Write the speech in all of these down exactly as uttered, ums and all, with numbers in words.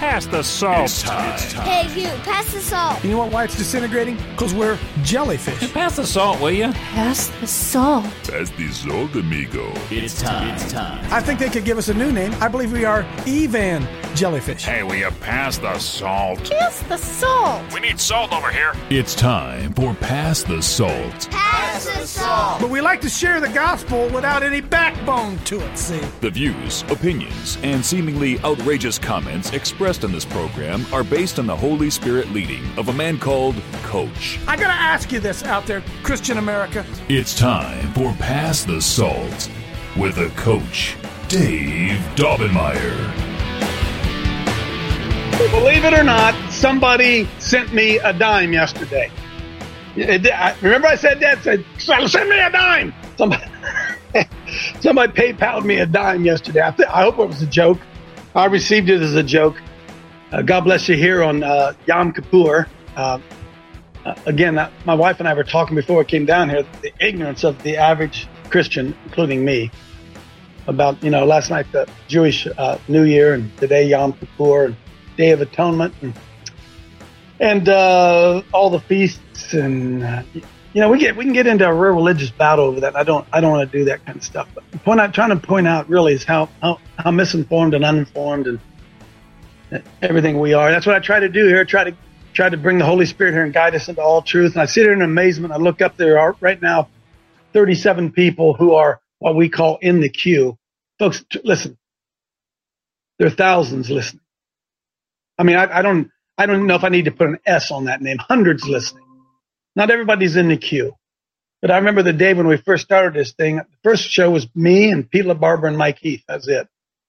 pass the salt. It's time. It's time. Hey, you, pass the salt. You know what, why it's disintegrating? Because we're jellyfish. Pass the salt, will you? Pass the salt. Pass the salt, amigo. It's time. It's time. I think they could give us a new name. I believe we are Evan Jellyfish. Hey, will you pass the salt? Pass the salt. We need salt over here. It's time for Pass the Salt. Pass the salt. But we like to share the gospel without any backbone to it, see? The views, opinions, and seemingly outrageous comments expressed in this program are based on the Holy Spirit leading of a man called Coach. I gotta ask you this out there, Christian America. It's time for Pass the Salt with the Coach, Dave Daubenmire. Believe it or not, somebody sent me a dime yesterday. Remember I said that? Said, send me a dime. Somebody, somebody PayPal'd me a dime yesterday. I, th- I hope it was a joke. I received it as a joke. Uh, God bless you here on uh, Yom Kippur. Uh, uh, again, uh, my wife and I were talking before we came down here, the ignorance of the average Christian, including me, about, you know, last night the Jewish uh, New Year and today Yom Kippur and Day of Atonement and and uh, all the feasts and uh, you know we get we can get into a real religious battle over that. And I don't I don't want to do that kind of stuff. But the point I'm trying to point out really is how how, how misinformed and uninformed and everything we are. That's what I try to do here. Try to try to bring the Holy Spirit here and guide us into all truth. And I sit here in amazement. I look up, there are right now thirty-seven people who are what we call in the queue. Folks, t- listen. There are thousands listening. I mean, I, I don't, I don't know if I need to put an S on that name. Hundreds listening. Not everybody's in the queue, but I remember the day when we first started this thing. The first show was me and Pete LaBarbera and Mike Heath. That's it.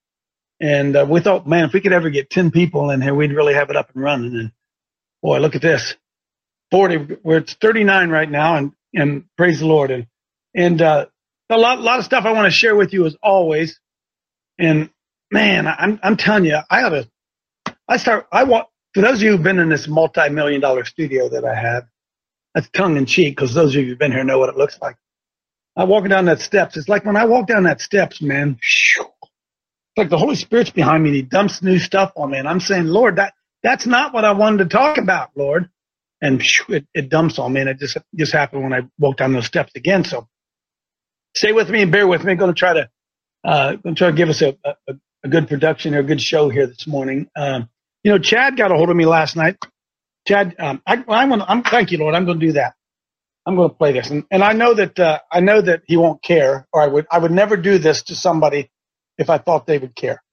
And uh, we thought, man, if we could ever get ten people in here, we'd really have it up and running. And boy, look at this, forty. We're it's thirty-nine right now, and and praise the Lord. And and uh, a lot, lot of stuff I want to share with you as always. And man, I'm I'm telling you, I ought to. I start, I want, for those of you who've been in this multi-million dollar studio that I have, that's tongue in cheek because those of you who've been here know what it looks like. I walk down that steps. It's like when I walk down that steps, man, it's like the Holy Spirit's behind me and he dumps new stuff on me. And I'm saying, Lord, that, that's not what I wanted to talk about, Lord. And it, it dumps on me. And it just, just happened when I walked down those steps again. So stay with me and bear with me. I'm going to try to, uh, going to try to give us a, a, a good production or a good show here this morning. Um, You know, Chad got a hold of me last night. Chad, um, I, I want. I'm thank you, Lord. I'm going to do that. I'm going to play this, and, and I know that uh, I know that he won't care, or I would I would never do this to somebody if I thought they would care.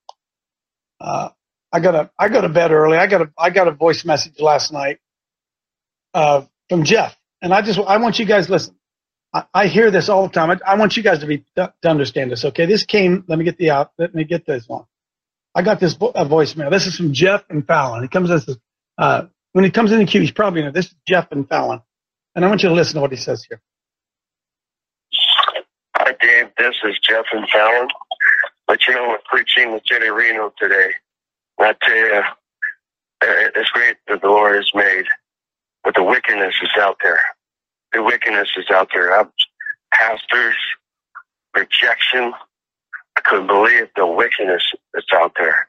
Uh, I got a I go to bed early. I got a I got a voice message last night uh, from Jeff, and I just I want you guys to listen. I, I hear this all the time. I, I want you guys to be to understand this. Okay, this came. Let me get the out. Let me get this one. I got this vo- a voicemail. This is from Jeff and Fallon. He comes as uh, when he comes in the queue, he's probably, you know, this is Jeff and Fallon. And I want you to listen to what he says here. Hi, Dave. This is Jeff and Fallon. But you know, we're preaching with Jenny Reno today. And I tell you, it's great that the Lord has made, but the wickedness is out there. The wickedness is out there. I'm, pastors, rejection. I couldn't believe the wickedness that's out there.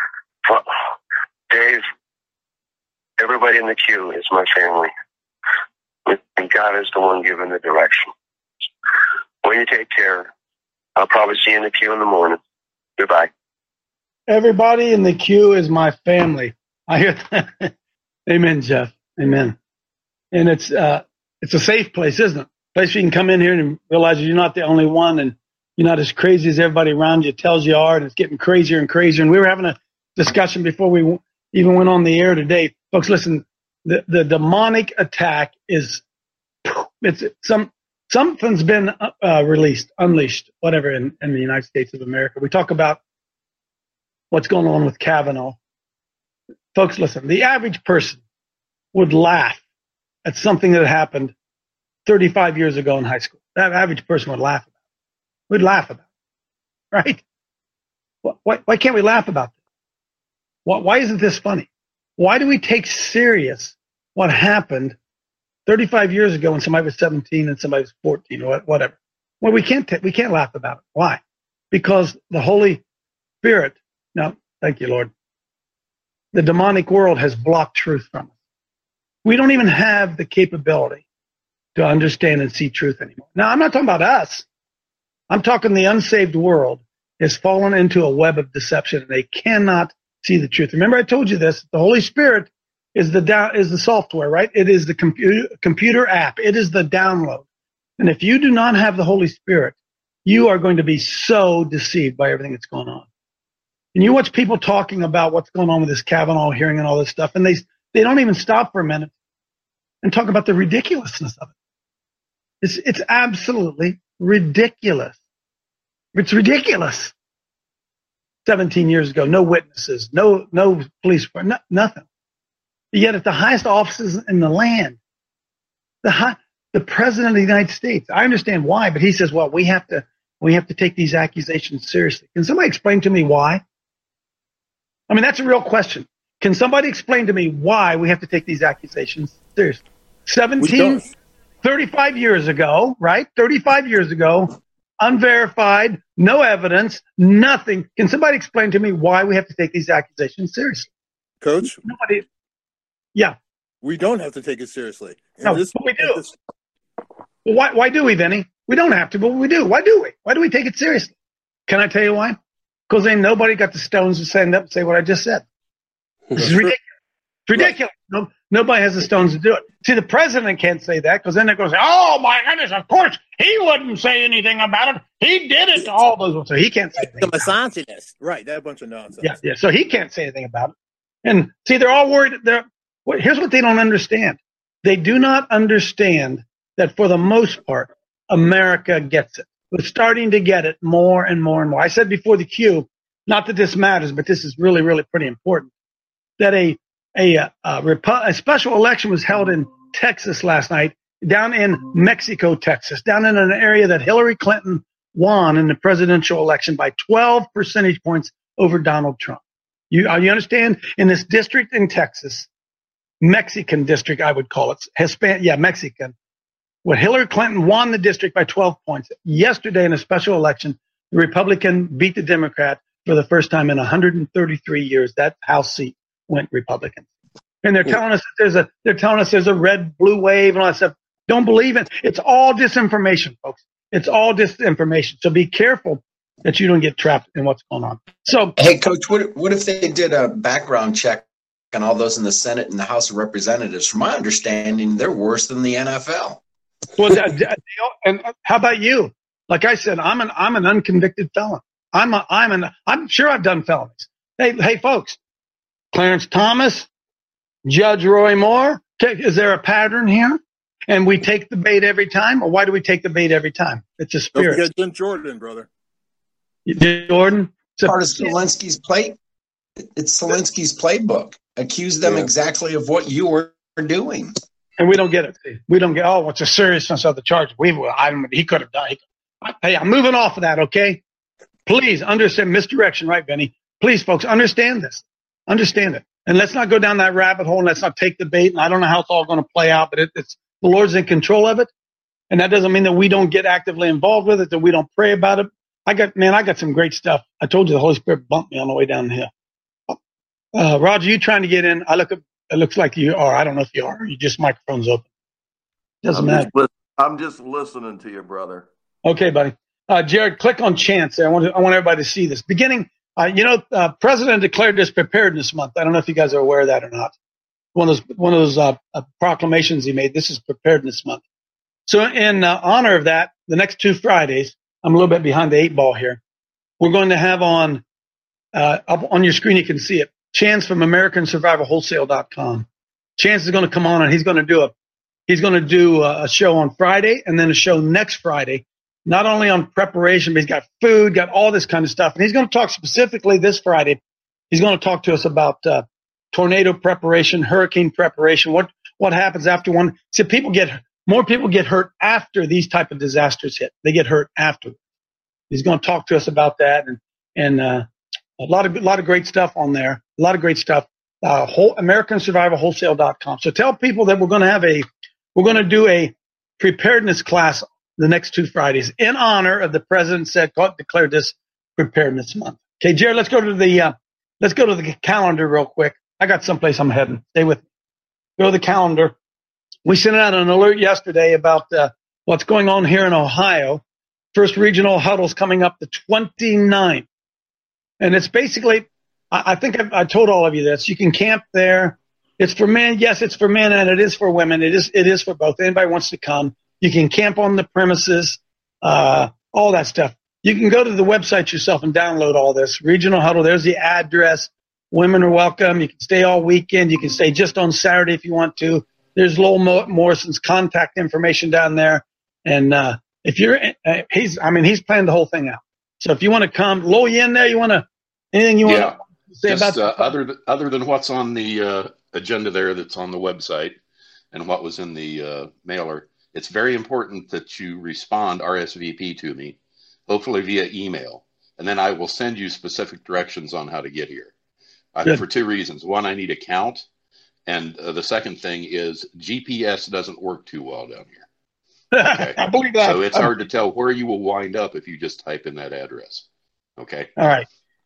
Dave, everybody in the queue is my family. And God is the one giving the direction. When you take care, I'll probably see you in the queue in the morning. Goodbye. Everybody in the queue is my family. I hear that. Amen, Jeff. Amen. And it's uh, it's a safe place, isn't it? A place you can come in here and realize you're not the only one, and you're not as crazy as everybody around you tells you are, and it's getting crazier and crazier. And we were having a discussion before we even went on the air today. Folks, listen, the, the demonic attack is, it's some something's been uh, released, unleashed, whatever, in, in the United States of America. We talk about what's going on with Kavanaugh. Folks, listen, the average person would laugh at something that happened thirty-five years ago in high school. That average person would laugh. We'd laugh about it, right? Why, why can't we laugh about this? Why, why isn't this funny? Why do we take serious what happened thirty-five years ago when somebody was seventeen and somebody was fourteen or whatever? Well, we can't, t- we can't laugh about it. Why? Because the Holy Spirit, no, thank you, Lord. the demonic world has blocked truth from us. We don't even have the capability to understand and see truth anymore. Now, I'm not talking about us. I'm talking the unsaved world has fallen into a web of deception, and they cannot see the truth. Remember, I told you this. The Holy Spirit is the down, is the software, right? It is the computer computer app. It is the download. And if you do not have the Holy Spirit, you are going to be so deceived by everything that's going on. And you watch people talking about what's going on with this Kavanaugh hearing and all this stuff, and they they don't even stop for a minute and talk about the ridiculousness of it. It's it's absolutely ridiculous. It's ridiculous. Seventeen years ago, no witnesses, no no police, no, nothing. Yet at the highest offices in the land, the high, the president of the United States. I understand why, but he says, "Well, we have to we have to take these accusations seriously." Can somebody explain to me why? I mean, that's a real question. Can somebody explain to me why we have to take these accusations seriously? seventeen, thirty-five years ago, right? thirty-five years ago, unverified, no evidence, nothing. Can somebody explain to me why we have to take these accusations seriously? Coach? Nobody. Yeah. We don't have to take it seriously. And No, this, but we do. this- Well, why, why do we, Vinny? We don't have to, but we do. Why do we? Why do we take it seriously? Can I tell you why? Because ain't nobody got the stones to stand up and say what I just said. This is ridiculous. It's ridiculous. No, nobody has the stones to do it. See, the president can't say that because then they're going to say, "Oh, my goodness, of course, he wouldn't say anything about it. He did it to all those." So he can't say anything the about it. misogynist. Right, that bunch of nonsense. Yeah, yeah. So he can't say anything about it. And see, they're all worried. They're, well, here's what they don't understand. They do not understand that for the most part, America gets it. We're starting to get it more and more and more. I said before the Q, not that this matters, but this is really, really pretty important, that a a, a, a, a special election was held in Texas last night, down in Mexico, Texas, down in an area that Hillary Clinton won in the presidential election by twelve percentage points over Donald Trump. You, uh, you understand? In this district in Texas, Mexican district, I would call it, Hispanic, yeah, Mexican, where Hillary Clinton won the district by twelve points. Yesterday in a special election, the Republican beat the Democrat for the first time in one hundred thirty-three years. That House seat went Republican. And they're telling us that there's a, they're telling us there's a red, blue wave and all that stuff. Don't believe it. It's all disinformation, folks. It's all disinformation. So be careful that you don't get trapped in what's going on. So, hey, Coach, what what if they did a background check on all those in the Senate and the House of Representatives? From my understanding, they're worse than the N F L. well, and how about you? Like I said, I'm an I'm an unconvicted felon. I'm a, I'm an I'm sure I've done felonies. Hey, hey, folks, Clarence Thomas, Judge Roy Moore. Is there a pattern here? And we take the bait every time, or why do we take the bait every time? It's a Don't spirit. forget Jim Jordan, brother. Jordan. It's a- Part of Zelensky's play. It's Zelensky's playbook. Accuse them Yeah. exactly of what you were doing. And we don't get it. We don't get, oh, what's the seriousness of the charge? We, I, he could have done it. Hey, I'm moving off of that, okay? Please understand misdirection, right, Benny? Please, folks, understand this. Understand it. And let's not go down that rabbit hole and let's not take the bait. And I don't know how it's all going to play out, but it, it's the Lord's in control of it. And that doesn't mean that we don't get actively involved with it, that we don't pray about it. I got, man, I got some great stuff. I told you the Holy Spirit bumped me on the way down the hill. Uh, Roger, you trying to get in? I look, it looks like you are. I don't know if you are. You just microphone's open. Doesn't I'm matter. just, lis- I'm just listening to you, brother. Okay, buddy. Uh, Jared, click on chance there. I want to, I want everybody to see this. Beginning, uh, you know, uh, President declared this Preparedness Month. I don't know if you guys are aware of that or not. One of those, one of those uh, uh, proclamations he made. This is Preparedness Month. So, in uh, honor of that, the next two Fridays, I'm a little bit behind the eight ball here. We're going to have on uh, up on your screen. You can see it. Chance from American Survival Wholesale dot com. Chance is going to come on and he's going to do a he's going to do a, a show on Friday and then a show next Friday. Not only on preparation, but he's got food, got all this kind of stuff. And he's going to talk specifically this Friday. He's going to talk to us about uh, tornado preparation, hurricane preparation. What what happens after one? See, people get more people get hurt after these type of disasters hit. They get hurt after. He's going to talk to us about that and and uh, a lot of a lot of great stuff on there. A lot of great stuff. Uh, whole, American Survival Wholesale dot com. So tell people that we're going to have a we're going to do a preparedness class the next two Fridays in honor of the president said declared this Preparedness Month. Okay, Jared, let's go to the uh, let's go to the calendar real quick. I got someplace I'm heading. Stay with me. Go to the calendar. We sent out an alert yesterday about uh, what's going on here in Ohio. First regional huddle's coming up the twenty-ninth. And it's basically, I, I think I, I told all of you this. You can camp there. It's for men. Yes, it's for men, and it is for women. It is it is for both. Anybody wants to come. You can camp on the premises, uh, all that stuff. You can go to the website yourself and download all this. Regional Huddle, there's the address. Women are welcome. You can stay all weekend. You can stay just on Saturday if you want to. There's Lowell Morrison's contact information down there. And uh, if you're uh, – he's I mean, he's planned the whole thing out. So if you want to come, Lowell, you in there? You want to – anything you want yeah. to say Just, about uh, other, th- other than what's on the uh, agenda there that's on the website and what was in the uh, mailer, it's very important that you respond R S V P to me, hopefully via email, and then I will send you specific directions on how to get here. Uh, for two reasons. One, I need a count, and uh, the second thing is G P S doesn't work too well down here. Okay? I believe that. So it's hard to tell where you will wind up if you just type in that address. Okay. All right.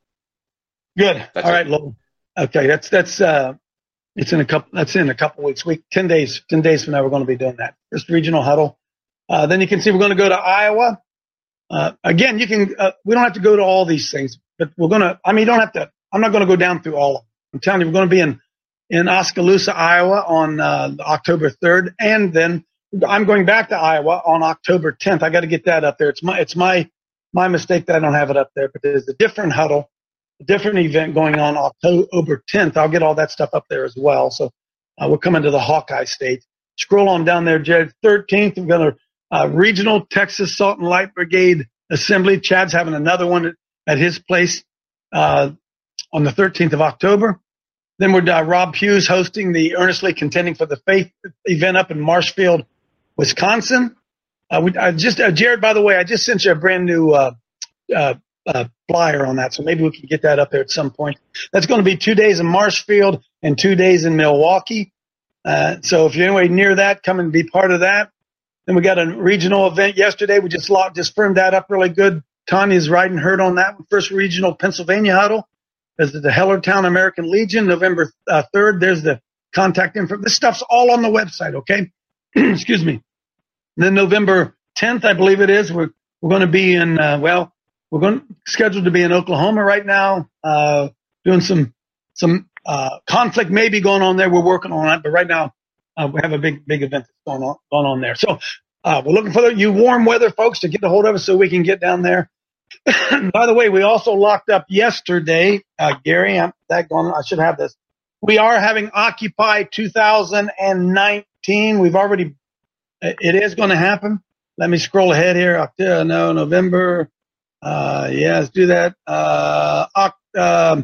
Good. That's All it. right, Lowell. Okay, that's that's uh, it's in a couple. That's in a couple weeks. Week ten days. Ten days from now, we're going to be doing that. First regional huddle. Uh, then you can see we're going to go to Iowa. Uh, again, you can. Uh, we don't have to go to all these things, but we're going to. I mean, you don't have to. I'm not going to go down through all of them. I'm telling you, we're going to be in, in Oskaloosa, Iowa on uh, October third. And then I'm going back to Iowa on October tenth. I got to get that up there. It's my, it's my, my mistake that I don't have it up there, but there's a different huddle, a different event going on October tenth. I'll get all that stuff up there as well. So uh, we're coming to the Hawkeye State. Scroll on down there, Jared. thirteenth, we're going to uh, Regional Texas Salt and Light Brigade Assembly. Chad's having another one at, at his place. Uh, on the thirteenth of October. Then we're uh, Rob Hughes hosting the Earnestly Contending for the Faith event up in Marshfield, Wisconsin. Uh, we, I just uh, Jared, by the way, I just sent you a brand new uh, uh, uh, flyer on that, so maybe we can get that up there at some point. That's going to be two days in Marshfield and two days in Milwaukee. Uh, so if you're anywhere near that, come and be part of that. Then we got a regional event yesterday. We just locked, just firmed that up really good. Tanya's riding herd on that one. First regional Pennsylvania huddle. There's the Hellertown American Legion, November uh, third. There's the contact info. This stuff's all on the website, okay? Excuse me. Then November tenth, I believe it is, we're we're going to be in, uh, well, we're going scheduled to be in Oklahoma right now, uh, doing some some uh, conflict maybe going on there. We're working on that, but right now uh, we have a big big event that's going on going on there. So uh, we're looking for the, you warm weather folks to get a hold of us so we can get down there. By the way, we also locked up yesterday, uh, Gary. I'm that going. I should have this. We are having Occupy two thousand nineteen. We've already. It is going to happen. Let me scroll ahead here. October, no, November. Uh, yeah, let's do that. Uh, uh,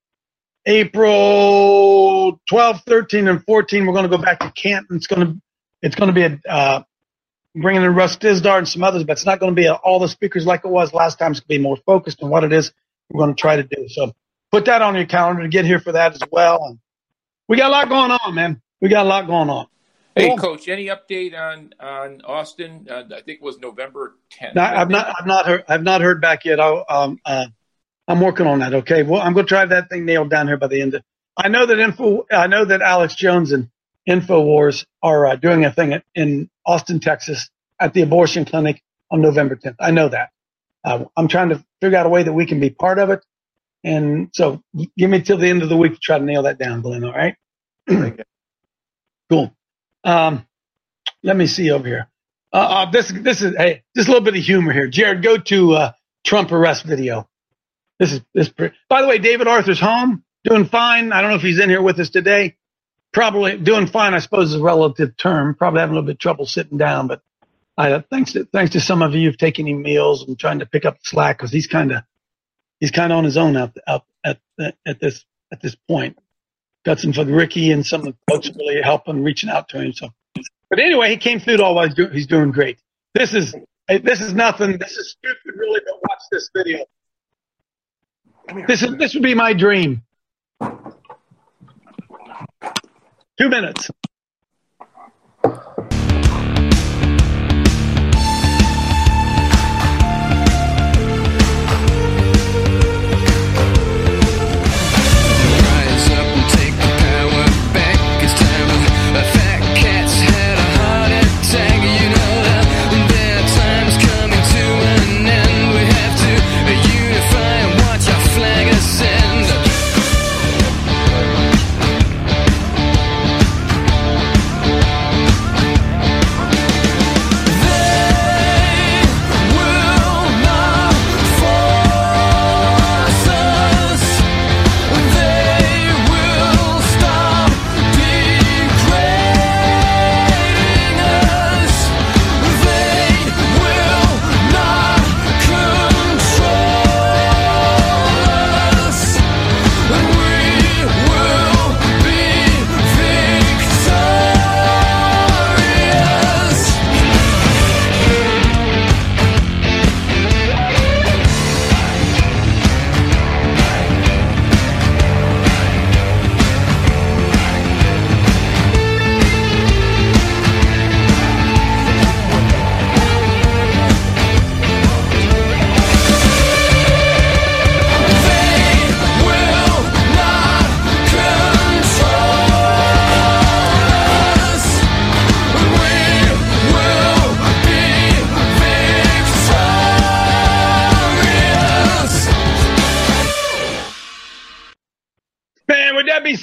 April twelfth, thirteen, and fourteen. We're going to go back to Canton. It's going to. It's going to be a. Uh, bringing in Russ Tisdar and some others, but it's not going to be a, all the speakers like it was last time. It's going to be more focused on what it is we're going to try to do. So put that on your calendar to get here for that as well. And we got a lot going on, man. We got a lot going on. Hey, cool. Coach, any update on on Austin? Uh, I think it was November tenth. No, I've not, I've not heard, I've not heard back yet. I'll, um, uh, I'm working on that. Okay, well, I'm going to try that thing nailed down here by the end of. I know that info. I know that Alex Jones and InfoWars are uh, doing a thing at, in Austin, Texas, at the abortion clinic on November tenth. I know that. Uh, I'm trying to figure out a way that we can be part of it. And so give me till the end of the week to try to nail that down, Glenn, all right? Cool. Um, let me see over here. Uh, uh, this this is, hey, just a little bit of humor here. Jared, go to uh, Trump arrest video. This is, this. By the way, David Arthur's home, doing fine. I don't know if he's in here with us today. Probably doing fine, I suppose, is a relative term. Probably having a little bit of trouble sitting down, but I, thanks to thanks to some of you who've taken him meals and trying to pick up the slack because he's kind of he's kind of on his own out, out at at this at this point. Got some for Ricky and some of the folks really helping, reaching out to him. So, but anyway, he came through it all while he's doing, he's doing great. This is this is nothing. This is stupid, really. But watch this video. This is this would be my dream. Two minutes. Rise up and take the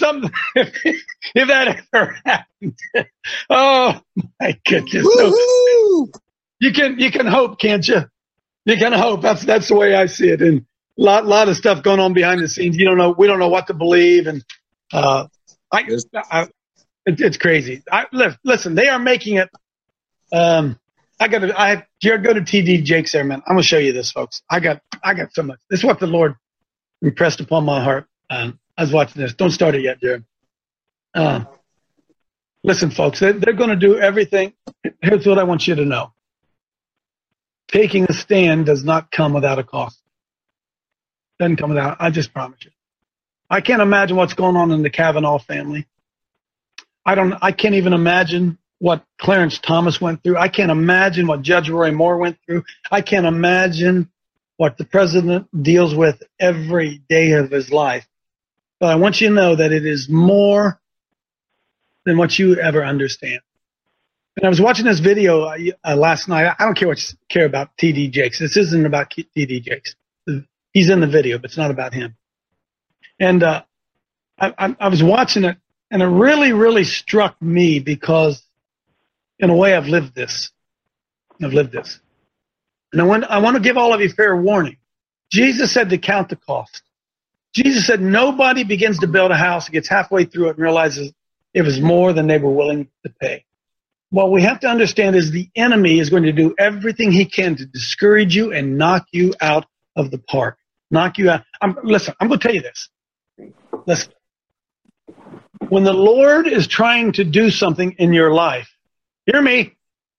something, if, if that ever happened, oh my goodness. So you can, you can hope, can't you? You can hope. That's, that's the way I see it. And a lot, lot of stuff going on behind the scenes. You don't know, we don't know what to believe. And, uh, I, I it, it's crazy. I listen, they are making it, um, I got to, I, Jared, go to T D Jakes there, man. I'm going to show you this, folks. I got, I got so much. This is what the Lord impressed upon my heart. Um, I was watching this. Don't start it yet, Jared. Um, listen, folks, they're, they're going to do everything. Here's what I want you to know. Taking a stand does not come without a cost. Doesn't come without, I just promise you. I can't imagine what's going on in the Kavanaugh family. I don't, I can't even imagine what Clarence Thomas went through. I can't imagine what Judge Roy Moore went through. I can't imagine what the president deals with every day of his life. But I want you to know that it is more than what you ever understand. And I was watching this video uh, last night. I don't care what you care about T D Jakes. This isn't about T D Jakes. He's in the video, but it's not about him. And uh, I, I, I was watching it, and it really, really struck me because, in a way, I've lived this. I've lived this. And I want, I want to give all of you fair warning. Jesus said to count the cost. Jesus said nobody begins to build a house, gets halfway through it, and realizes it was more than they were willing to pay. What we have to understand is the enemy is going to do everything he can to discourage you and knock you out of the park. Knock you out. I'm, listen, I'm going to tell you this. Listen. When the Lord is trying to do something in your life, hear me,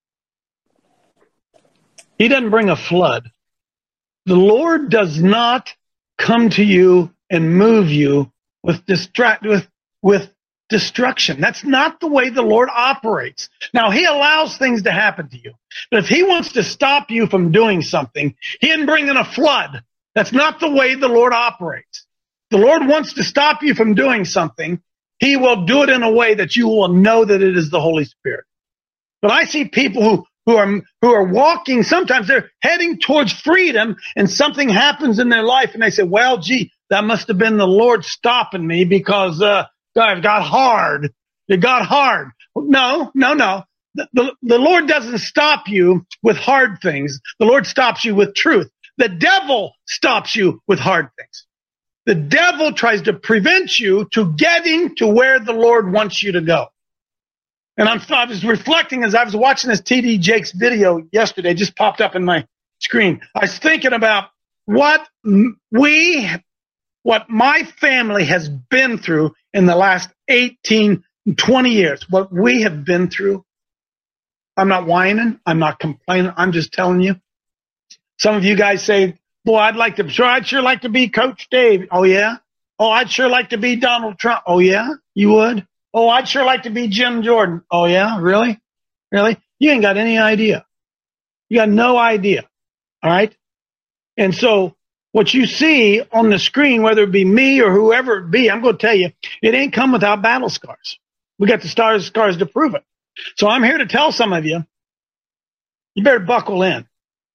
he doesn't bring a flood. The Lord does not come to you and move you with distract with with destruction. That's not the way the Lord operates. Now, he allows things to happen to you. But if he wants to stop you from doing something, he didn't bring in a flood. That's not the way the Lord operates. The Lord wants to stop you from doing something. He will do it in a way that you will know that it is the Holy Spirit. But I see people who, who are, who are walking, sometimes they're heading towards freedom, and something happens in their life and they say, well, gee, that must have been the Lord stopping me because, uh, God, it got hard. It got hard. No, no, no. The, the, the Lord doesn't stop you with hard things. The Lord stops you with truth. The devil stops you with hard things. The devil tries to prevent you to getting to where the Lord wants you to go. And I'm, I was reflecting as I was watching this T D Jakes video yesterday, just popped up in my screen. I was thinking about what we, what my family has been through in the last eighteen, twenty years, what we have been through. I'm not whining. I'm not complaining. I'm just telling you. Some of you guys say, boy, I'd like to, sure, I'd sure like to be Coach Dave. Oh, yeah? Oh, I'd sure like to be Donald Trump. Oh, yeah? You would? Oh, I'd sure like to be Jim Jordan. Oh, yeah? Really? Really? You ain't got any idea. You got no idea. All right? And so what you see on the screen, whether it be me or whoever it be, I'm going to tell you, it ain't come without battle scars. We got the stars, scars to prove it. So I'm here to tell some of you, you better buckle in,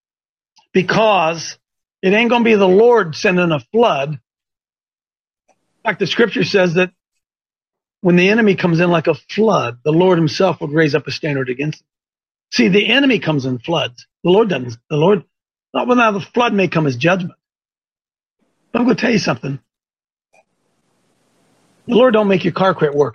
because it ain't going to be the Lord sending a flood. In fact, the scripture says that when the enemy comes in like a flood, the Lord himself would raise up a standard against him. See, the enemy comes in floods. The Lord doesn't. The Lord, not when the flood may come as judgment. But I'm going to tell you something. The Lord don't make your car quit working.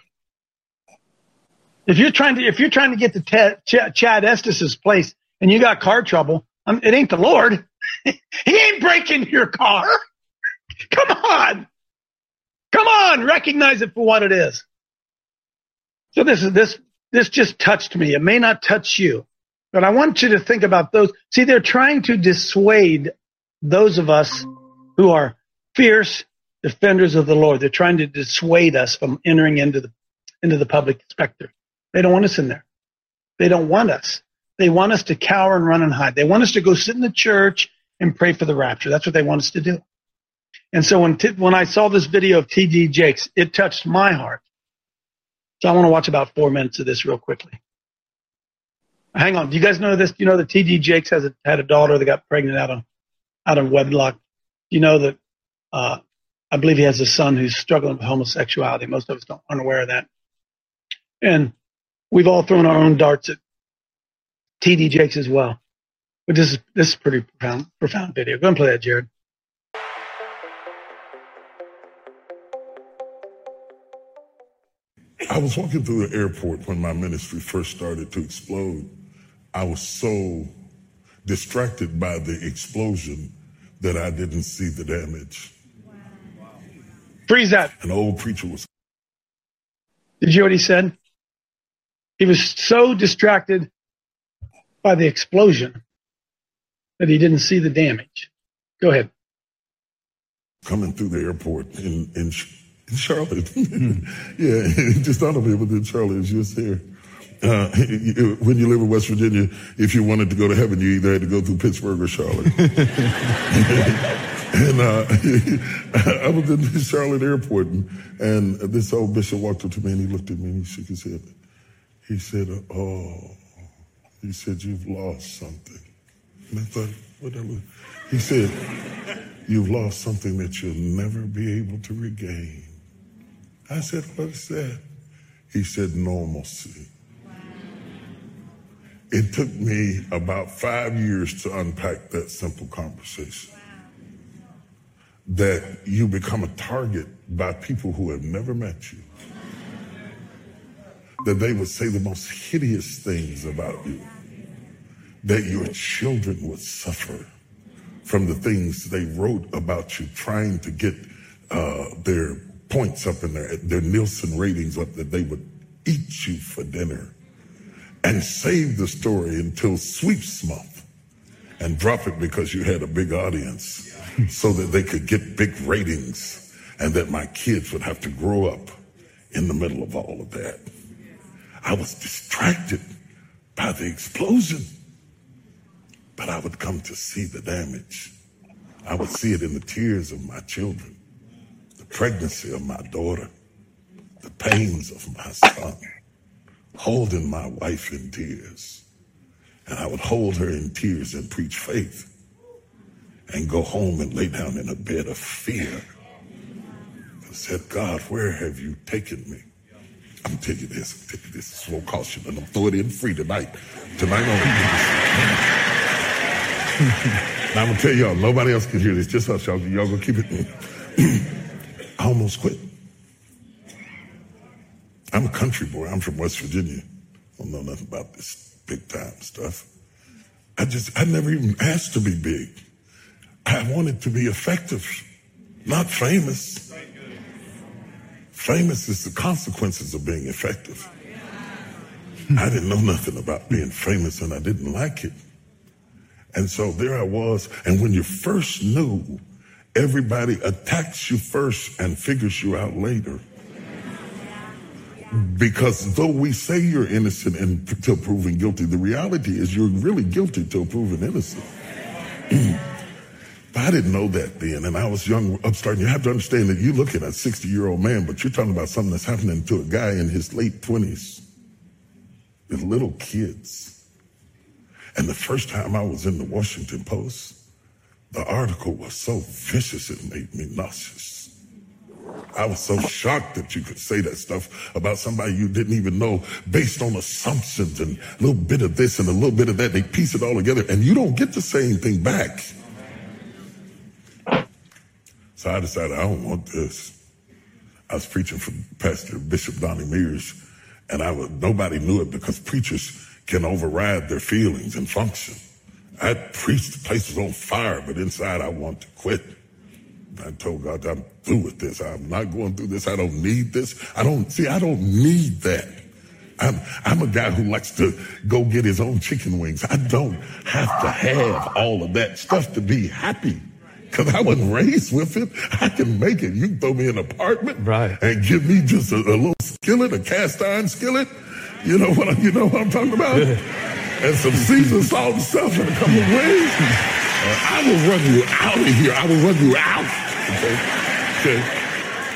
If you're trying to, if you're trying to get to Ted, Ch- Chad Estes' place and you got car trouble, um, it ain't the Lord. He ain't breaking your car. Come on. Come on. Recognize it for what it is. So this is, this, this just touched me. It may not touch you, but I want you to think about those. See, they're trying to dissuade those of us who are fierce defenders of the Lord. They're trying to dissuade us from entering into the, into the public specter. They don't want us in there. They don't want us. They want us to cower and run and hide. They want us to go sit in the church and pray for the rapture. That's what they want us to do. And so when t- when I saw this video of T D Jakes, it touched my heart. So I want to watch about four minutes of this real quickly. Hang on. Do you guys know this? Do you know that T D Jakes has a, had a daughter that got pregnant out of out of wedlock? Do you know that uh, I believe he has a son who's struggling with homosexuality. Most of us don't, aren't aware of that. And we've all thrown our own darts at T D Jakes as well. But this is this is pretty profound, profound video. Go and play that, Jared. I was walking through the airport when my ministry first started to explode. I was so distracted by the explosion that I didn't see the damage. Freeze that. An old preacher was... Did you hear what he said? He was so distracted by the explosion that he didn't see the damage. Go ahead. Coming through the airport in, in, in Charlotte. Yeah, just thought of it within Charlotte. It's just here. Uh, when you live in West Virginia, if you wanted to go to heaven, you either had to go through Pittsburgh or Charlotte. And uh, I was in the Charlotte airport, and, and this old bishop walked up to me, and he looked at me, and he shook his head. He said, oh, he said, you've lost something. And I thought, what that was? He said, you've lost something that you'll never be able to regain. I said, what is that? He said, normalcy. It took me about five years to unpack that simple conversation. That you become a target by people who have never met you. That they would say the most hideous things about you. That your children would suffer from the things they wrote about you, trying to get uh, their points up in their, their Nielsen ratings up, that they would eat you for dinner and save the story until sweeps month and drop it because you had a big audience so that they could get big ratings and that my kids would have to grow up in the middle of all of that. I was distracted by the explosion, but I would come to see the damage. I would see it in the tears of my children, the pregnancy of my daughter, the pains of my son, holding my wife in tears. And I would hold her in tears and preach faith and go home and lay down in a bed of fear. I said, God, where have you taken me? I'm gonna tell you this, I'm gonna tell you this, this won't cost you, but I'm throwing it in free tonight. Tonight on Now I'm gonna tell y'all, nobody else can hear this, just us, y'all, y'all gonna keep it. I almost quit. I'm a country boy, I'm from West Virginia. I don't know nothing about this big time stuff. I just, I never even asked to be big. I wanted to be effective, not famous. Famous is the consequences of being effective. I didn't know nothing about being famous, and I didn't like it. And so there I was, and when you first knew, everybody attacks you first and figures you out later. Because though we say you're innocent until proven guilty, the reality is you're really guilty till proven innocent. But I didn't know that then, and I was young, upstart. You have to understand that you're looking at a sixty-year-old man, but you're talking about something that's happening to a guy in his late twenties with little kids. And the first time I was in the Washington Post, the article was so vicious it made me nauseous. I was so shocked that you could say that stuff about somebody you didn't even know based on assumptions and a little bit of this and a little bit of that. They piece it all together, and you don't get to say anything back. So I decided I don't want this. I was preaching for Pastor Bishop Donnie Mears, and I was, nobody knew it because preachers can override their feelings and function. I preached, the place was on fire, but inside I want to quit. I told God, I'm through with this. I'm not going through this. I don't need this. I don't, see, I don't need that. I'm, I'm a guy who likes to go get his own chicken wings. I don't have to have all of that stuff to be happy. Because I wasn't raised with it. I can make it. You can throw me an apartment right. and give me just a, a little skillet, a cast iron skillet. You know what, I, you know what I'm talking about? And some seasoned salt and stuff and a couple of wings. Uh, I will run you out of here. I will run you out. Okay? Okay.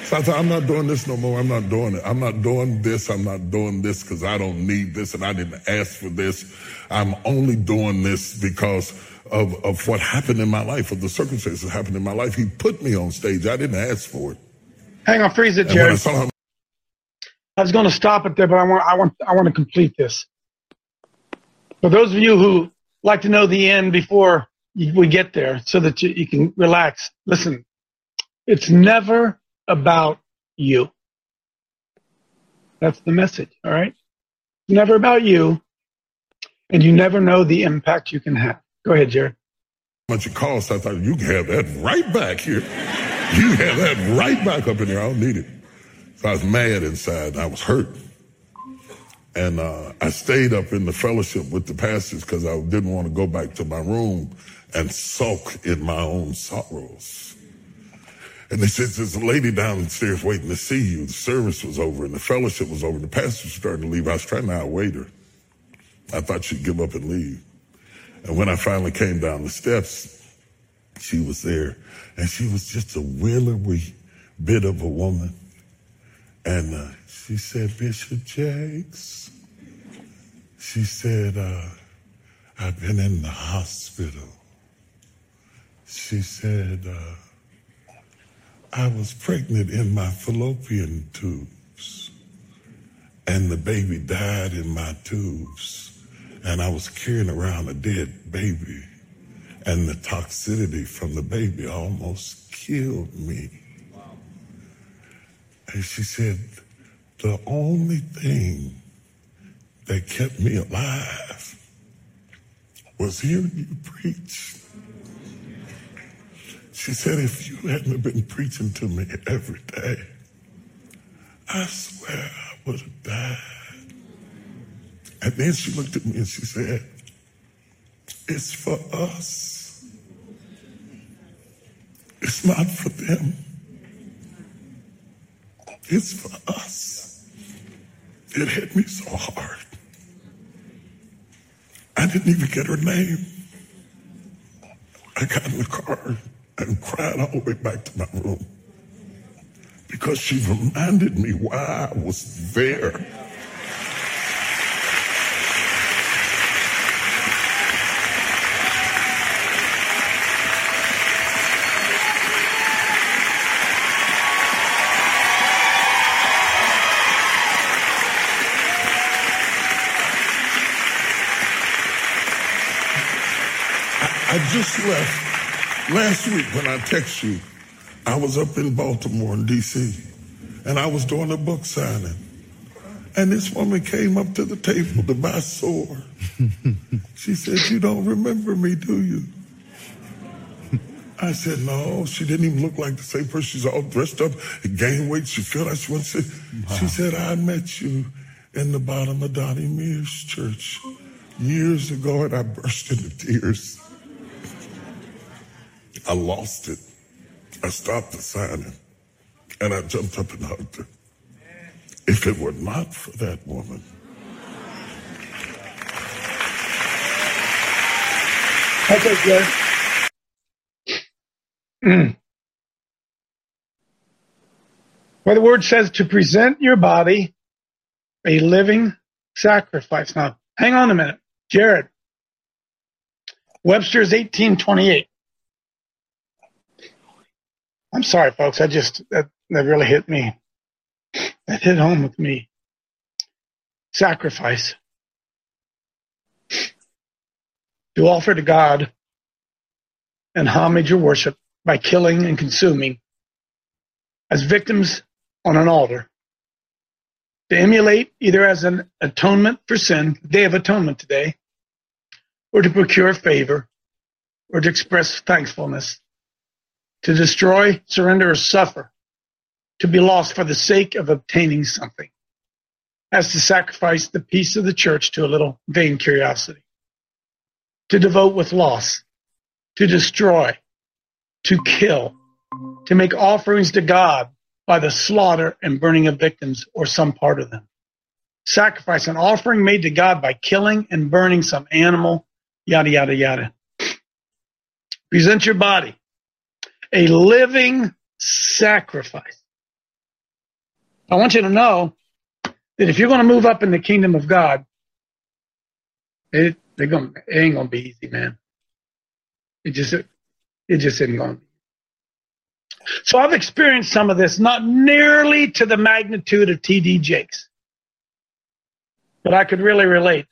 So I thought, I'm not doing this no more. I'm not doing it. I'm not doing this. I'm not doing this because I don't need this and I didn't ask for this. I'm only doing this because of, of what happened in my life, of the circumstances that happened in my life. He put me on stage. I didn't ask for it. Hang on, freeze it, And when I Jared. saw him, I was going to stop it there, but I want, I want, I want to complete this. For those of you who like to know the end before we get there, so that you, you can relax, listen. It's never about you. That's the message, all right? It's never about you, and you never know the impact you can have. Go ahead, Jared. how much it costs, I thought, you can have that right back here. You have that right back up in here. I don't need it. So I was mad inside. I was hurt. And uh, I stayed up in the fellowship with the pastors because I didn't want to go back to my room and sulk in my own sorrows. And they said, there's a lady downstairs waiting to see you. The service was over and the fellowship was over. The pastor was starting to leave. I was trying to outwait her. I thought she'd give up and leave. And when I finally came down the steps, she was there. And she was just a willowy bit of a woman. And uh, she said, Bishop Jakes, she said, uh, I've been in the hospital. She said, uh, I was pregnant in my fallopian tubes, and the baby died in my tubes, and I was carrying around a dead baby, and the toxicity from the baby almost killed me. Wow. And she said, the only thing that kept me alive was hearing you preach. She said, if you hadn't been preaching to me every day, I swear I would have died. And then she looked at me and she said, it's for us. It's not for them. It's for us. It hit me so hard. I didn't even get her name. I got in the car and cried all the way back to my room because she reminded me why I was there. I, I just left. Last week when I text you, I was up in Baltimore in D C and I was doing a book signing. And this woman came up to the table to buy a sword. She said, you don't remember me, do you? I said, no. She didn't even look like the same person. She's all dressed up, gained weight. She felt like she went to wow. She said, I met you in the bottom of Donnie Mears church years ago, and I burst into tears. I lost it. I stopped the signing, and I jumped up and hugged her. If it were not for that woman. Okay, good. Mm. Where the word says to present your body a living sacrifice. Now, hang on a minute. Jared. Webster's eighteen twenty-eight. I'm sorry, folks. I just, that, that really hit me. That hit home with me. Sacrifice. To offer to God and homage or worship by killing and consuming as victims on an altar. To emulate either as an atonement for sin, Day of Atonement today, or to procure favor, or to express thankfulness. To destroy, surrender, or suffer, to be lost for the sake of obtaining something, as to sacrifice the peace of the church to a little vain curiosity, to devote with loss, to destroy, to kill, to make offerings to God by the slaughter and burning of victims or some part of them. Sacrifice, an offering made to God by killing and burning some animal, yada, yada, yada. Present your body. A living sacrifice. I want you to know that if you're going to move up in the kingdom of God, it, they're going, it ain't going to be easy, man. It just, it just isn't going to be. So I've experienced some of this, not nearly to the magnitude of T D Jakes, but I could really relate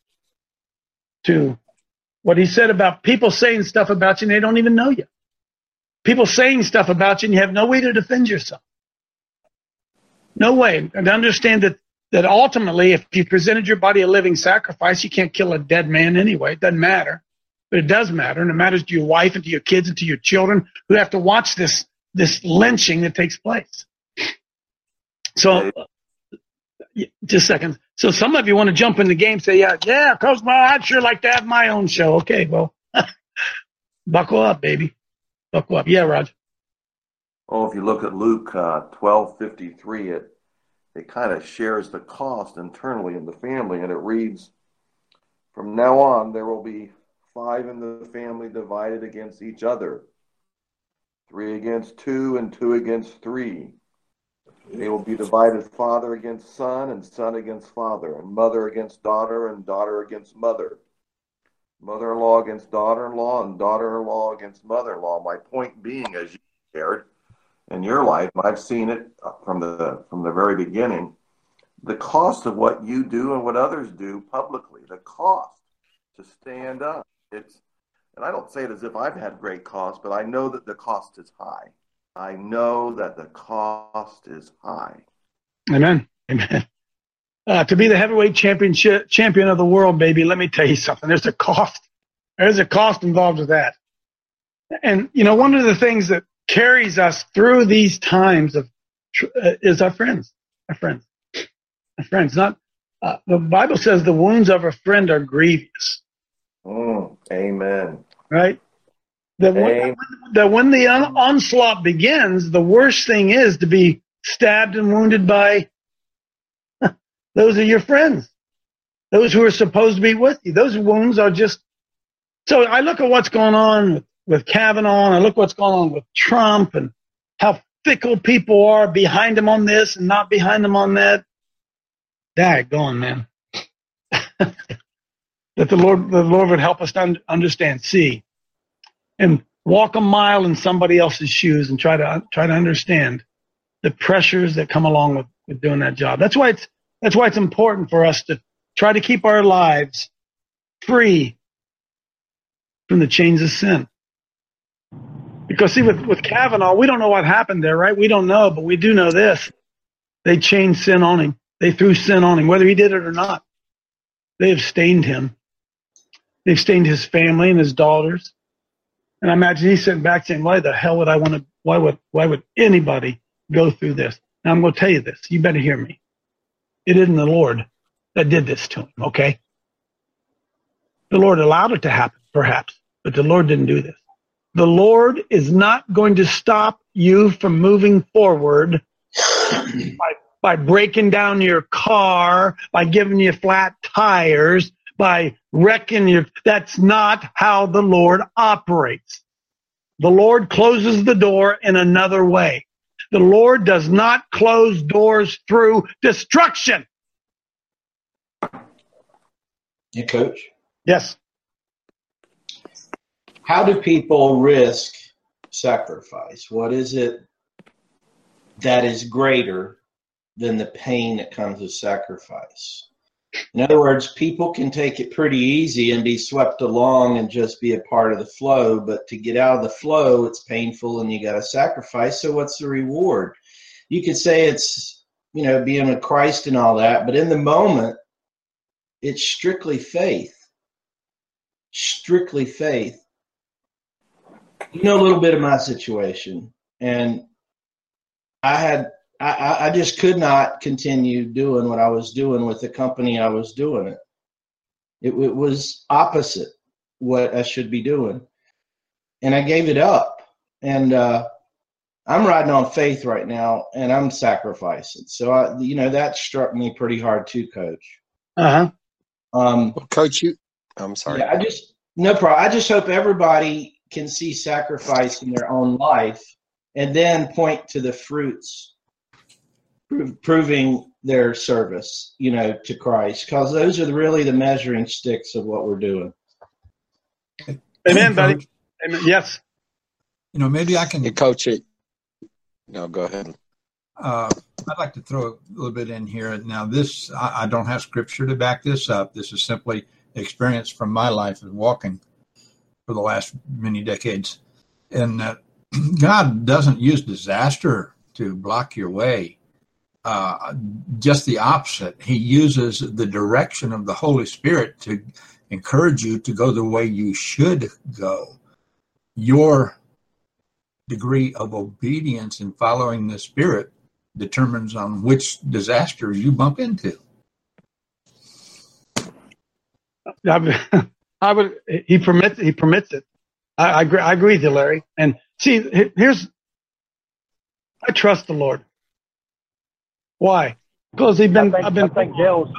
to what he said about people saying stuff about you and they don't even know you. People saying stuff about you and you have no way to defend yourself. No way. And understand that, that ultimately, if you presented your body a living sacrifice, you can't kill a dead man anyway. It doesn't matter. But it does matter, and it matters to your wife and to your kids and to your children who have to watch this this lynching that takes place. So, just a second. So some of you want to jump in the game, say, yeah, yeah, Coach, well, I'd sure like to have my own show. Okay, well, buckle up, baby. Buckle up. Yeah, Roger. Oh, if you look at Luke uh, twelve fifty-three, it it kind of shares the cost internally in the family, and it reads, from now on, there will be five in the family divided against each other, three against two and two against three. They will be divided father against son and son against father, and mother against daughter and daughter against mother, mother-in-law against daughter-in-law and daughter-in-law against mother-in-law. My point being, as you shared in your life, I've seen it from the from the very beginning, the cost of what you do and what others do publicly, the cost to stand up. It's, and I don't say it as if I've had great cost, but I know that the cost is high. I know that the cost is high. Amen. Amen. Uh, to be the heavyweight championship champion of the world, baby, let me tell you something. There's a cost. There's a cost involved with that. And, you know, one of the things that carries us through these times of uh, is our friends. Our friends. Our friends. Not uh, the Bible says the wounds of a friend are grievous. Mm, amen. Right? That when, that when the on, onslaught begins, the worst thing is to be stabbed and wounded by those are your friends, those who are supposed to be with you. Those wounds are just. So I look at what's going on with, with Kavanaugh, and I look what's going on with Trump, and how fickle people are behind him on this and not behind him on that. Daggone, man. That the Lord, the Lord would help us to un- understand, see, and walk a mile in somebody else's shoes and try to try to understand the pressures that come along with, with doing that job. That's why it's that's why it's important for us to try to keep our lives free from the chains of sin. Because see, with, with Kavanaugh, we don't know what happened there, right? We don't know, but we do know this. They chained sin on him. They threw sin on him, whether he did it or not. They have stained him. They've stained his family and his daughters. And I imagine he's sitting back saying, why the hell would I want to, why would, why would anybody go through this? Now I'm going to tell you this. You better hear me. It isn't the Lord that did this to him, okay? The Lord allowed it to happen, perhaps, but the Lord didn't do this. The Lord is not going to stop you from moving forward by, by breaking down your car, by giving you flat tires, by wrecking your. That's not how the Lord operates. The Lord closes the door in another way. The Lord does not close doors through destruction. Yeah, Coach? Yes. How do people risk sacrifice? What is it that is greater than the pain that comes with sacrifice? In other words, people can take it pretty easy and be swept along and just be a part of the flow, but to get out of the flow, it's painful and you got to sacrifice. So what's the reward? You could say it's, you know, being with Christ and all that, but in the moment, it's strictly faith. Strictly faith. You know a little bit of my situation, and I had I, I just could not continue doing what I was doing with the company I was doing it. It, it was opposite what I should be doing. And I gave it up. And uh, I'm riding on faith right now, and I'm sacrificing. So, I, you know, that struck me pretty hard too, Coach. Uh-huh. Um, Coach, you, I'm sorry. Yeah, I just, no problem. I just hope everybody can see sacrifice in their own life and then point to the fruits proving their service, you know, to Christ, because those are the, really the measuring sticks of what we're doing. Amen, buddy. Amen. Yes. You know, maybe I can hey, coach it. No, go ahead. Uh, I'd like to throw a little bit in here. Now, this, I, I don't have scripture to back this up. This is simply experience from my life of walking for the last many decades. And uh, God doesn't use disaster to block your way. Uh, just the opposite. He uses the direction of the Holy Spirit to encourage you to go the way you should go. Your degree of obedience in following the Spirit determines on which disaster you bump into. I, I would. He permits. He permits it. I, I agree. I agree with you, Larry. And see, here's. I trust the Lord. Why? Because he's been. I've been. Go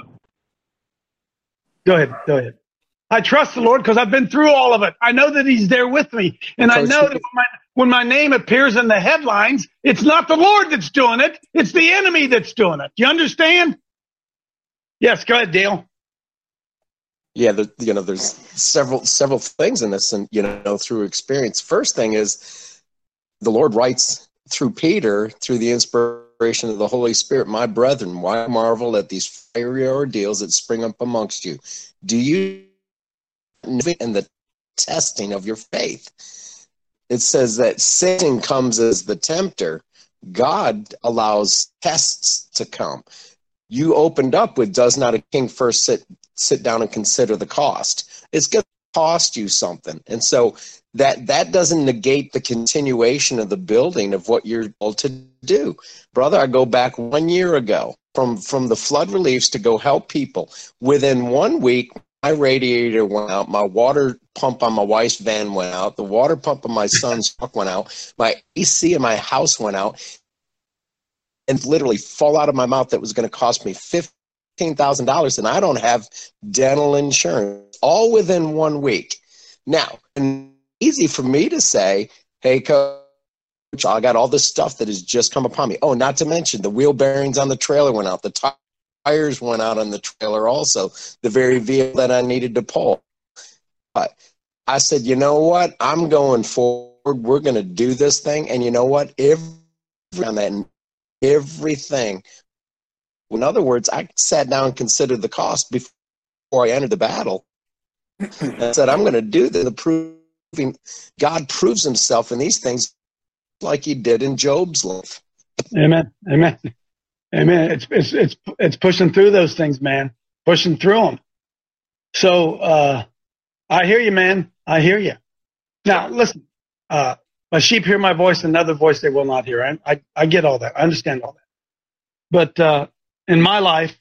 ahead. Go ahead. I trust the Lord because I've been through all of it. I know that He's there with me, and I know that when my, when my name appears in the headlines, it's not the Lord that's doing it; it's the enemy that's doing it. Do you understand? Yes. Go ahead, Dale. Yeah, the, you know, there's several several things in this, and you know, through experience. First thing is, the Lord writes through Peter, through the inspiration of the Holy Spirit, "My brethren, why marvel at these fiery ordeals that spring up amongst you? Do you in the testing of your faith?" It says that Satan comes as the tempter. God allows tests to come. You opened up with, "Does not a king first sit sit down and consider the cost?" It's going to cost you something. And so that that doesn't negate the continuation of the building of what you're able to do. Brother, I go back one year ago from, from the flood reliefs to go help people. Within one week, my radiator went out, my water pump on my wife's van went out, the water pump on my son's truck went out, my A C in my house went out, and literally fall out of my mouth that was going to cost me fifteen thousand dollars, and I don't have dental insurance, all within one week. Now, it's easy for me to say, "Hey, coach, I got all this stuff that has just come upon me." Oh, not to mention the wheel bearings on the trailer went out, the tire tires went out on the trailer also, the very vehicle that I needed to pull. But I said, you know what? I'm going forward. We're going to do this thing. And you know what? Every on that, everything. In other words, I sat down and considered the cost before I entered the battle. I said, I'm going to do this. Proving God proves Himself in these things like He did in Job's life. Amen. Amen. Amen. It's it's it's it's pushing through those things, man. Pushing through them. So uh, I hear you, man. I hear you. Now listen. Uh, my sheep hear my voice, another voice they will not hear. I I, I get all that. I understand all that. But uh, in my life,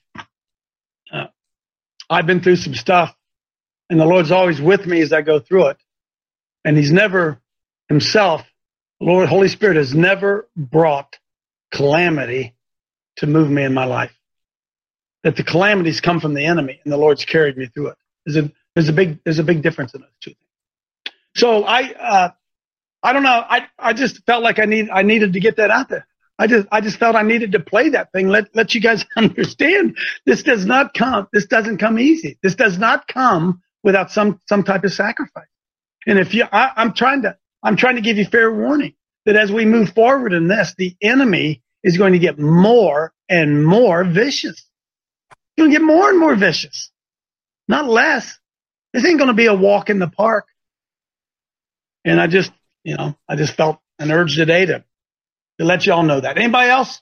uh, I've been through some stuff, and the Lord's always with me as I go through it. And He's never Himself, the Lord, Holy Spirit, has never brought calamity to move me in my life. That the calamities come from the enemy, and the Lord's carried me through it. There's a there's a big there's a big difference in those two things. So I uh, I don't know. I I just felt like I need I needed to get that out there. I just I just felt I needed to play that thing. Let let you guys understand. This does not come. This doesn't come easy. This does not come without some some type of sacrifice. And if you, I, I'm trying to I'm trying to give you fair warning that as we move forward in this, the enemy is going to get more and more vicious. He's going to get more and more vicious, not less. This ain't going to be a walk in the park. And I just, you know, I just felt an urge today to, to let y'all know that. Anybody else?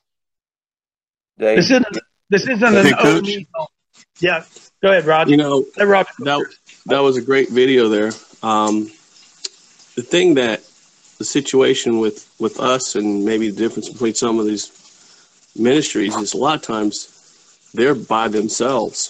Dave. This isn't, this isn't Hey, an Coach. O- Yeah, go ahead, Roger. You know, hey, Roger. that, that was a great video there. Um, the thing that the situation with, with us and maybe the difference between some of these ministries is a lot of times they're by themselves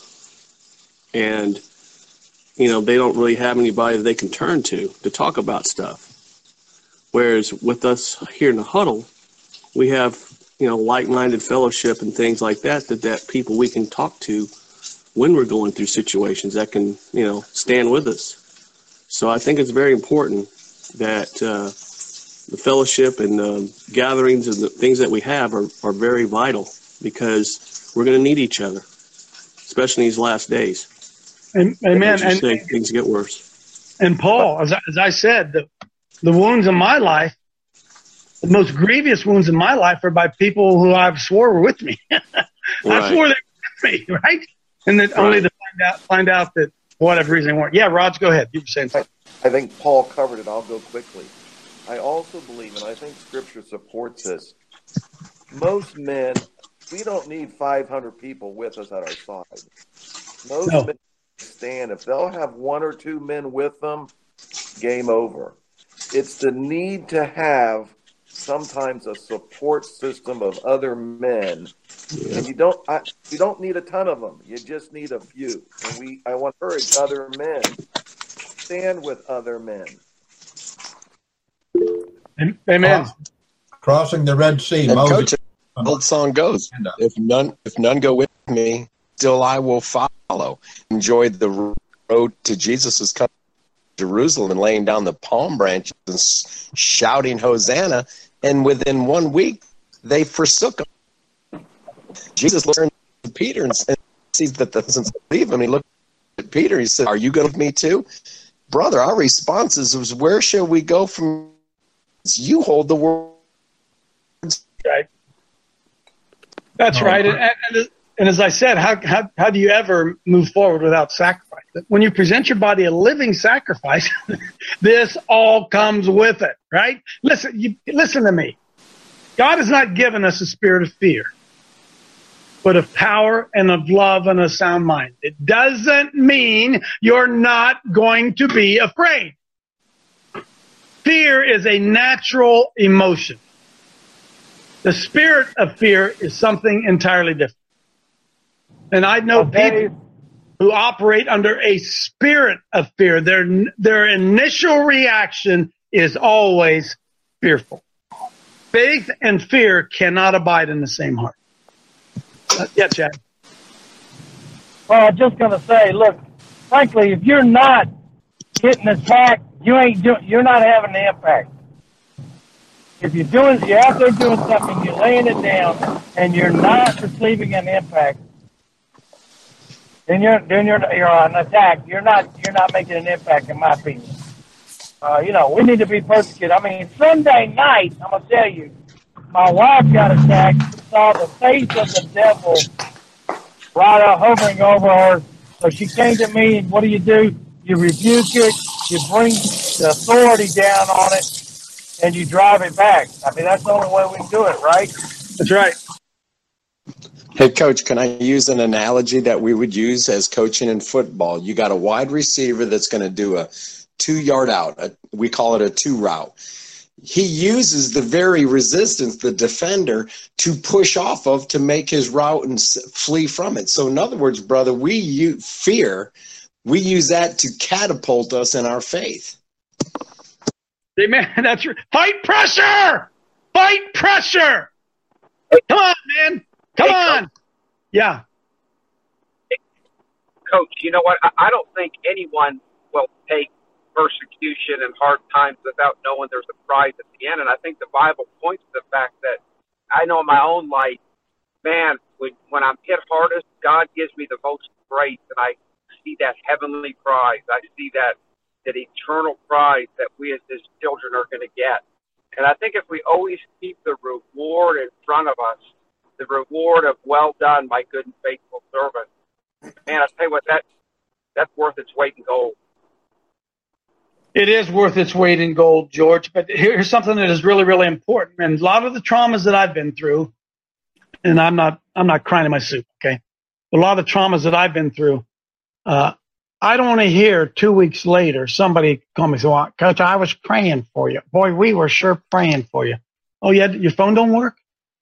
and, you know, they don't really have anybody that they can turn to to talk about stuff. Whereas with us here in the huddle, we have, you know, like-minded fellowship and things like that, that, that people we can talk to when we're going through situations that can, you know, stand with us. So I think it's very important that, uh, the fellowship and the gatherings and the things that we have are, are very vital. because we're going to need each other, especially in these last days. And, amen. As you And, say, things get worse. and Paul, as I, as I said, the, the wounds in my life, the most grievous wounds in my life are by people who I've swore were with me. I Right. swore they were with me, right? And then only to find out find out that for whatever reason they weren't. Yeah, Raj, go ahead. You were saying something. I think Paul covered it. I'll go quickly. I also believe, and I think Scripture supports this, most men, we don't need five hundred people with us at our side. Most No. men stand. If they'll have one or two men with them, game over. It's the need to have sometimes a support system of other men. Yeah. And you don't I, you don't need a ton of them. You just need a few. And we I want to encourage other men. Stand with other men. Amen. Crossing the Red Sea. And Moses. Coach, the old song goes, if none if none go with me, still I will follow. Enjoy the road to Jesus' coming to Jerusalem and laying down the palm branches and s- shouting Hosanna. And within one week, they forsook him. Jesus turned to Peter and and sees that the doesn't leave him. He looked at Peter. He said, "Are you going with me too?" Brother, our response is, was, where shall we go from? You hold the words. Right. That's right. And, and, and as I said, how, how how do you ever move forward without sacrifice? When you present your body a living sacrifice, this all comes with it, right? Listen, you, listen to me. God has not given us a spirit of fear, but of power and of love and a sound mind. It doesn't mean you're not going to be afraid. Fear is a natural emotion. The spirit of fear is something entirely different. And I know people who operate under a spirit of fear. Their, their initial reaction is always fearful. Faith and fear cannot abide in the same heart. Uh, yeah, Chad. Well, I'm just going to say, look, frankly, if you're not getting attacked, you ain't do, you're not having the impact. If you're doing, you're out there doing something, you're laying it down, and you're not receiving an impact, then you're then you're you're on attack. You're not you're not making an impact, in my opinion. Uh, you know, we need to be persecuted. I mean, Sunday night, I'm gonna tell you, my wife got attacked. Saw the face of the devil right out hovering over her. So she came to me, and what do you do? You rebuke it. You bring the authority down on it, and you drive it back. I mean, that's the only way we can do it, right? That's right. Hey, Coach, can I use an analogy that we would use as coaching in football? You got a wide receiver that's going to do a two-yard out. A, we call it a two route. He uses the very resistance, the defender, to push off of to make his route and s- flee from it. So in other words, brother, we use fear. We use that to catapult us in our faith. Amen. That's right. Fight pressure. Fight pressure. Come on, man. Come Hey, on. Yeah. Coach, you know what? I, I don't think anyone will take persecution and hard times without knowing there's a prize at the end. And I think the Bible points to the fact that I know in my own life, man, when, when I'm hit hardest, God gives me the most grace, and I see that heavenly prize. I see that that eternal prize that we as his children are going to get. And I think if we always keep the reward in front of us, the reward of well done, my good and faithful servant, man, I tell you what, that that's worth its weight in gold. It is worth its weight in gold, George. But here's something that is really, really important. And a lot of the traumas that I've been through, and I'm not, I'm not crying in my soup, okay? A lot of the traumas that I've been through, uh, I don't want to hear two weeks later somebody call me and say, well, Coach, I was praying for you. Boy, we were sure praying for you. Oh, yeah, your phone don't work?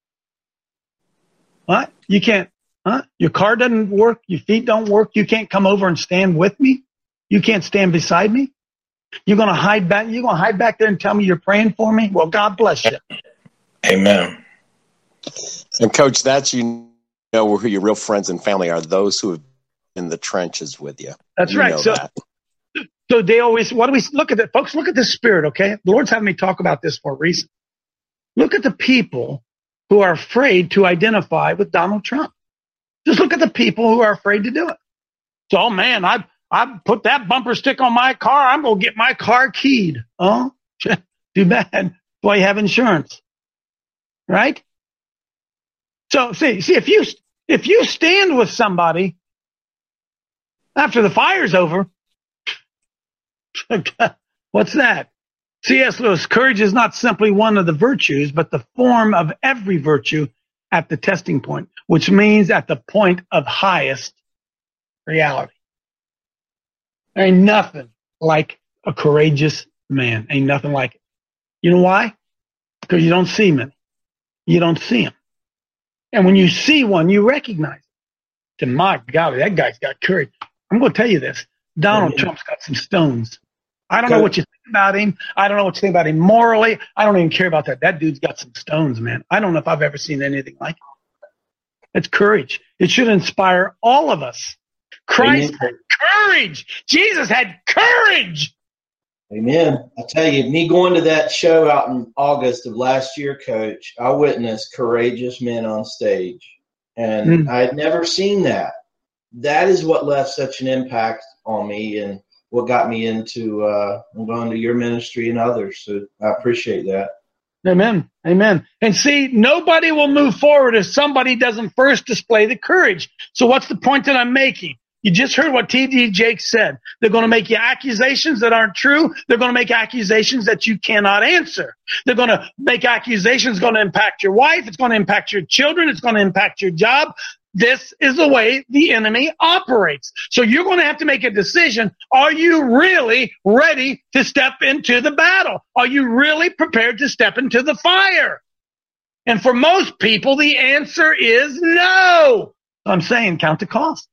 What? You can't, huh? Your car doesn't work? Your feet don't work? You can't come over and stand with me? You can't stand beside me? You're going to hide back? You're going to hide back there and tell me you're praying for me? Well, God bless you. Amen. And Coach, that's, you know, who your real friends and family are, those who have been in the trenches with you. That's You right. know So, that. so they always, what do we look at it, folks? Look at this spirit, okay? The Lord's having me talk about this for a reason. Look at the people who are afraid to identify with Donald Trump. Just look at the people who are afraid to do it. So, oh man, I I put that bumper stick on my car. I'm going to get my car keyed. Oh, too bad. Boy, you have insurance. Right? So see, see, if you, if you stand with somebody after the fire's over, what's that? C S. Lewis, courage is not simply one of the virtues, but the form of every virtue at the testing point, which means at the point of highest reality. There ain't nothing like a courageous man. Ain't nothing like it. You know why? Because you don't see many. You don't see them. And when you see one, you recognize it. And my God, that guy's got courage. I'm going to tell you this. Donald yeah. Trump's got some stones. I don't know what you think about him. I don't know what you think about him morally. I don't even care about that. That dude's got some stones, man. I don't know if I've ever seen anything like it. It's courage. It should inspire all of us. Christ had courage. Jesus had courage. Amen. I tell you, me going to that show out in August of last year, Coach, I witnessed courageous men on stage. And mm. I had never seen that. That is what left such an impact on me and what got me into uh, going to your ministry and others. So I appreciate that. Amen. Amen. And see, nobody will move forward if somebody doesn't first display the courage. So what's the point that I'm making? You just heard what T D Jakes said. They're going to make you accusations that aren't true. They're going to make accusations that you cannot answer. They're going to make accusations going to impact your wife. It's going to impact your children. It's going to impact your job. This is the way the enemy operates. So you're going to have to make a decision. Are you really ready to step into the battle? Are you really prepared to step into the fire? And for most people, the answer is no. I'm saying count the cost.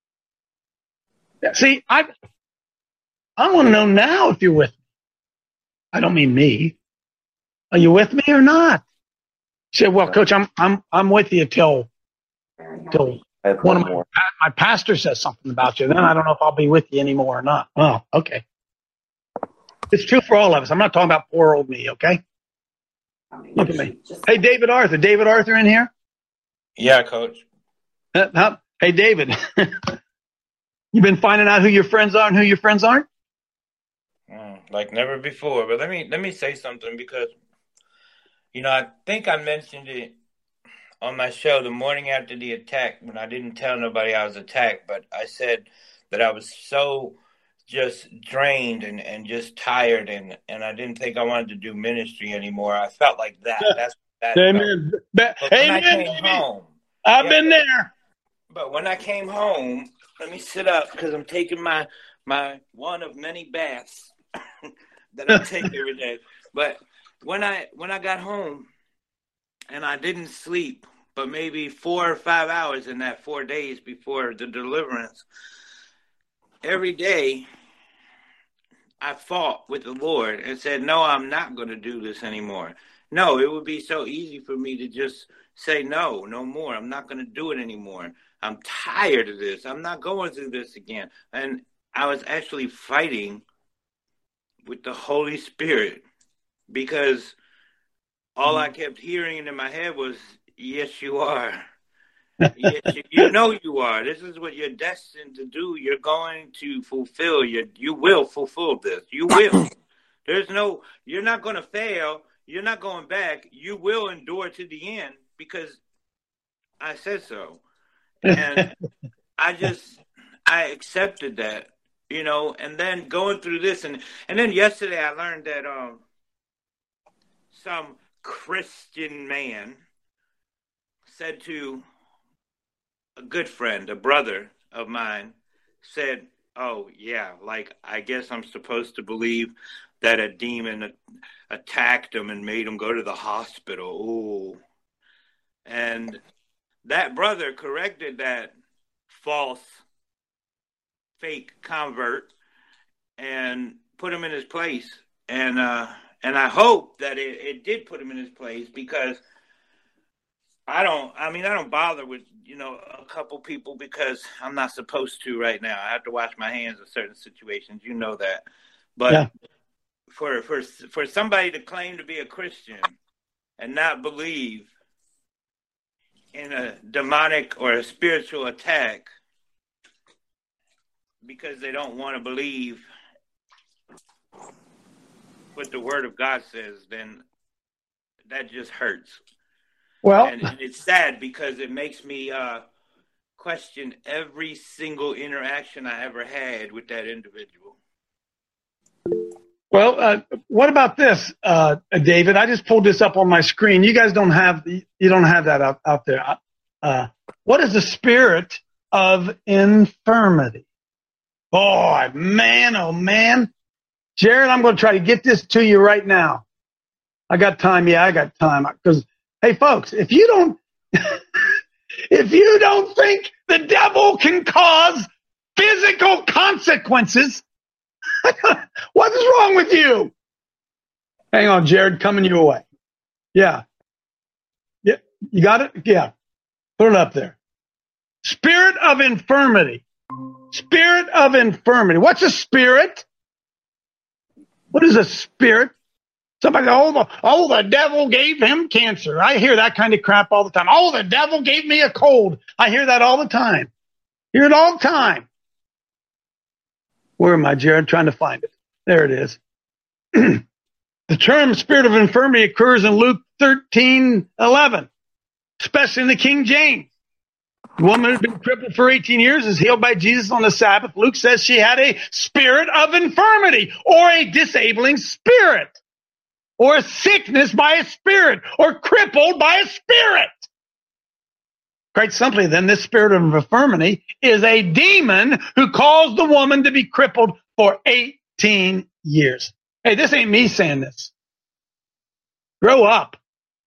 See, I I want to know now if you're with me. I don't mean me. Are you with me or not? You say, well, Coach, I'm I'm I'm with you till till one of my my pastor says something about you. Then I don't know if I'll be with you anymore or not. Oh, okay. It's true for all of us. I'm not talking about poor old me. Okay. Look at me. Hey, David Arthur. David Arthur in here? Yeah, Coach. Uh, huh? Hey, David. You been finding out who your friends are and who your friends aren't? Mm, like never before. But let me let me say something because, you know, I think I mentioned it on my show the morning after the attack when I didn't tell nobody I was attacked. But I said that I was so just drained and, and just tired and, and I didn't think I wanted to do ministry anymore. I felt like that. That's that. Amen. But when Amen, I came baby. home. I've yeah, been there. But when I came home, let me sit up because I'm taking my my one of many baths that I take every day. But when I when I got home and I didn't sleep, but maybe four or five hours in that four days before the deliverance, every day I fought with the Lord and said, no, I'm not going to do this anymore. No, it would be so easy for me to just say, no, no more. I'm not going to do it anymore. I'm tired of this. I'm not going through this again. And I was actually fighting with the Holy Spirit because all I kept hearing in my head was, yes, you are. Yes, you, you know you are. This is what you're destined to do. You're going to fulfill. Your, you will fulfill this. You will. There's no, you're not going to fail. You're not going back. You will endure to the end because I said so. And I just, I accepted that, you know, and then going through this. And, and then yesterday I learned that um, some Christian man said to a good friend, a brother of mine, said, oh, yeah, like, I guess I'm supposed to believe that a demon a- attacked him and made him go to the hospital. Ooh. And that brother corrected that false, fake convert and put him in his place. And uh, and I hope that it, it did put him in his place because I don't, I mean, I don't bother with, you know, a couple people because I'm not supposed to right now. I have to wash my hands in certain situations. You know that. But yeah. for, for, for somebody to claim to be a Christian and not believe in a demonic or a spiritual attack because they don't want to believe what the Word of God says, then that just hurts. Well, and, and it's sad because it makes me uh, question every single interaction I ever had with that individual. Well, uh, what about this, uh, David? I just pulled this up on my screen. You guys don't have you don't have that out, out there. Uh, what is the spirit of infirmity? Boy, man, oh man, Jared, I'm going to try to get this to you right now. I got time, yeah, I got time. Because hey, folks, if you don't, if you don't think the devil can cause physical consequences, what is wrong with you? Hang on, Jared, coming your way. Yeah. Yeah. You got it? Yeah. Put it up there. Spirit of infirmity. Spirit of infirmity. What's a spirit? What is a spirit? Somebody, oh the, oh, the devil gave him cancer. I hear that kind of crap all the time. Oh, the devil gave me a cold. I hear that all the time. Hear it all the time. Where am I, Jared? Trying to find it. There it is. The term spirit of infirmity occurs in Luke thirteen eleven, especially in the King James. The woman who'd been crippled for eighteen years is healed by Jesus on the Sabbath. Luke says she had a spirit of infirmity, or a disabling spirit, or a sickness by a spirit, or crippled by a spirit. Quite simply, then, this spirit of infirmity is a demon who caused the woman to be crippled for eighteen years. Hey, this ain't me saying this. Grow up.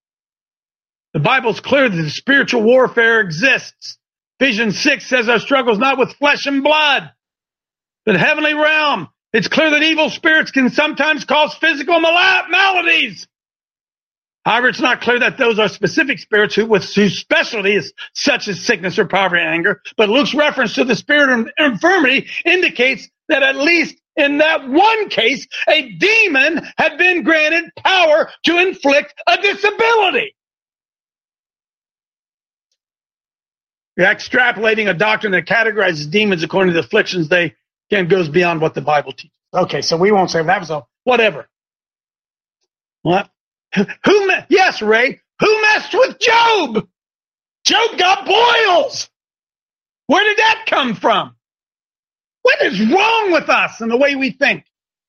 The Bible's clear that the spiritual warfare exists. Ephesians six says our struggle is not with flesh and blood, but heavenly realm. It's clear that evil spirits can sometimes cause physical mal- maladies. However, it's not clear that those are specific spirits who, with whose specialty is such as sickness or poverty and anger. But Luke's reference to the spirit of infirmity indicates that at least in that one case, a demon had been granted power to inflict a disability. You're extrapolating a doctrine that categorizes demons according to the afflictions they can goes beyond what the Bible teaches. Okay, so we won't say that was a whatever. What? Who? Me- yes, Ray. Who messed with Job? Job got boils. Where did that come from? What is wrong with us and the way we think?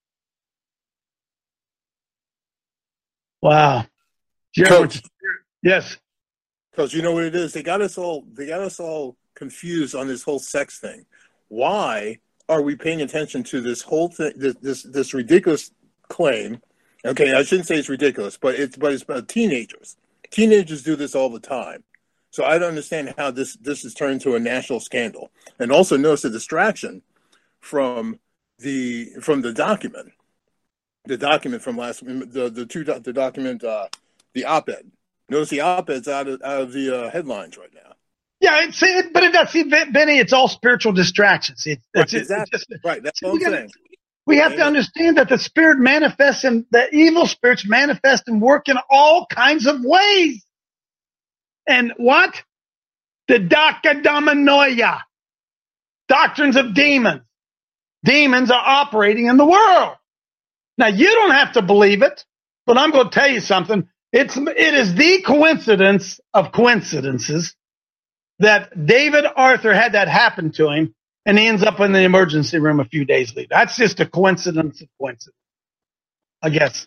Wow. Coach, yes. Coach, you know what it is? They got us all. They got us all confused on this whole sex thing. Why are we paying attention to this whole thing? This this, this ridiculous claim. Okay, I shouldn't say it's ridiculous, but it's but it's about teenagers. Teenagers do this all the time. So I don't understand how this this has turned into a national scandal. And also notice the distraction from the from the document, the document from last the the two the document uh, the op-ed. Notice the op-ed's out of out of the uh, headlines right now. Yeah, it's, it, but it does. See, Benny, it's all spiritual distractions. It, Right, it's, exactly. it's just, Right, that's see, what we I'm gotta- saying. We have to understand that the spirit manifests in the evil spirits manifest and work in all kinds of ways. And what? The Dakadomanoia, doctrines of demons. Demons are operating in the world. Now, you don't have to believe it, but I'm going to tell you something. It's, it is the coincidence of coincidences that David Arthur had that happen to him, and he ends up in the emergency room a few days later. That's just a coincidence of coincidence, I guess.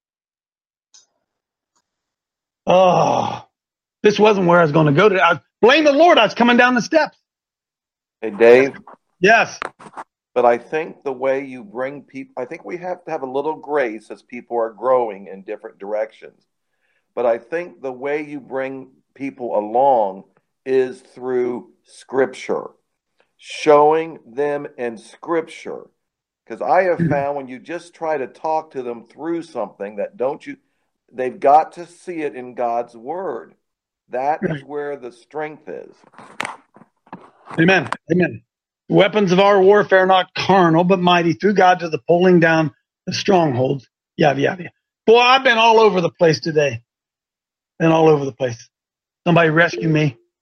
Oh, this wasn't where I was going to go to. I blame the Lord. I was coming down the steps. Hey, Dave. Yes. But I think the way you bring people, I think we have to have a little grace as people are growing in different directions. But I think the way you bring people along is through Scripture, showing them in Scripture. Because I have found when you just try to talk to them through something that don't you, they've got to see it in God's Word. That is where the strength is. Amen. Amen. The weapons of our warfare are not carnal, but mighty through God to the pulling down the strongholds. Yada, yada. Boy, I've been all over the place today. Been all over the place. Somebody rescue me.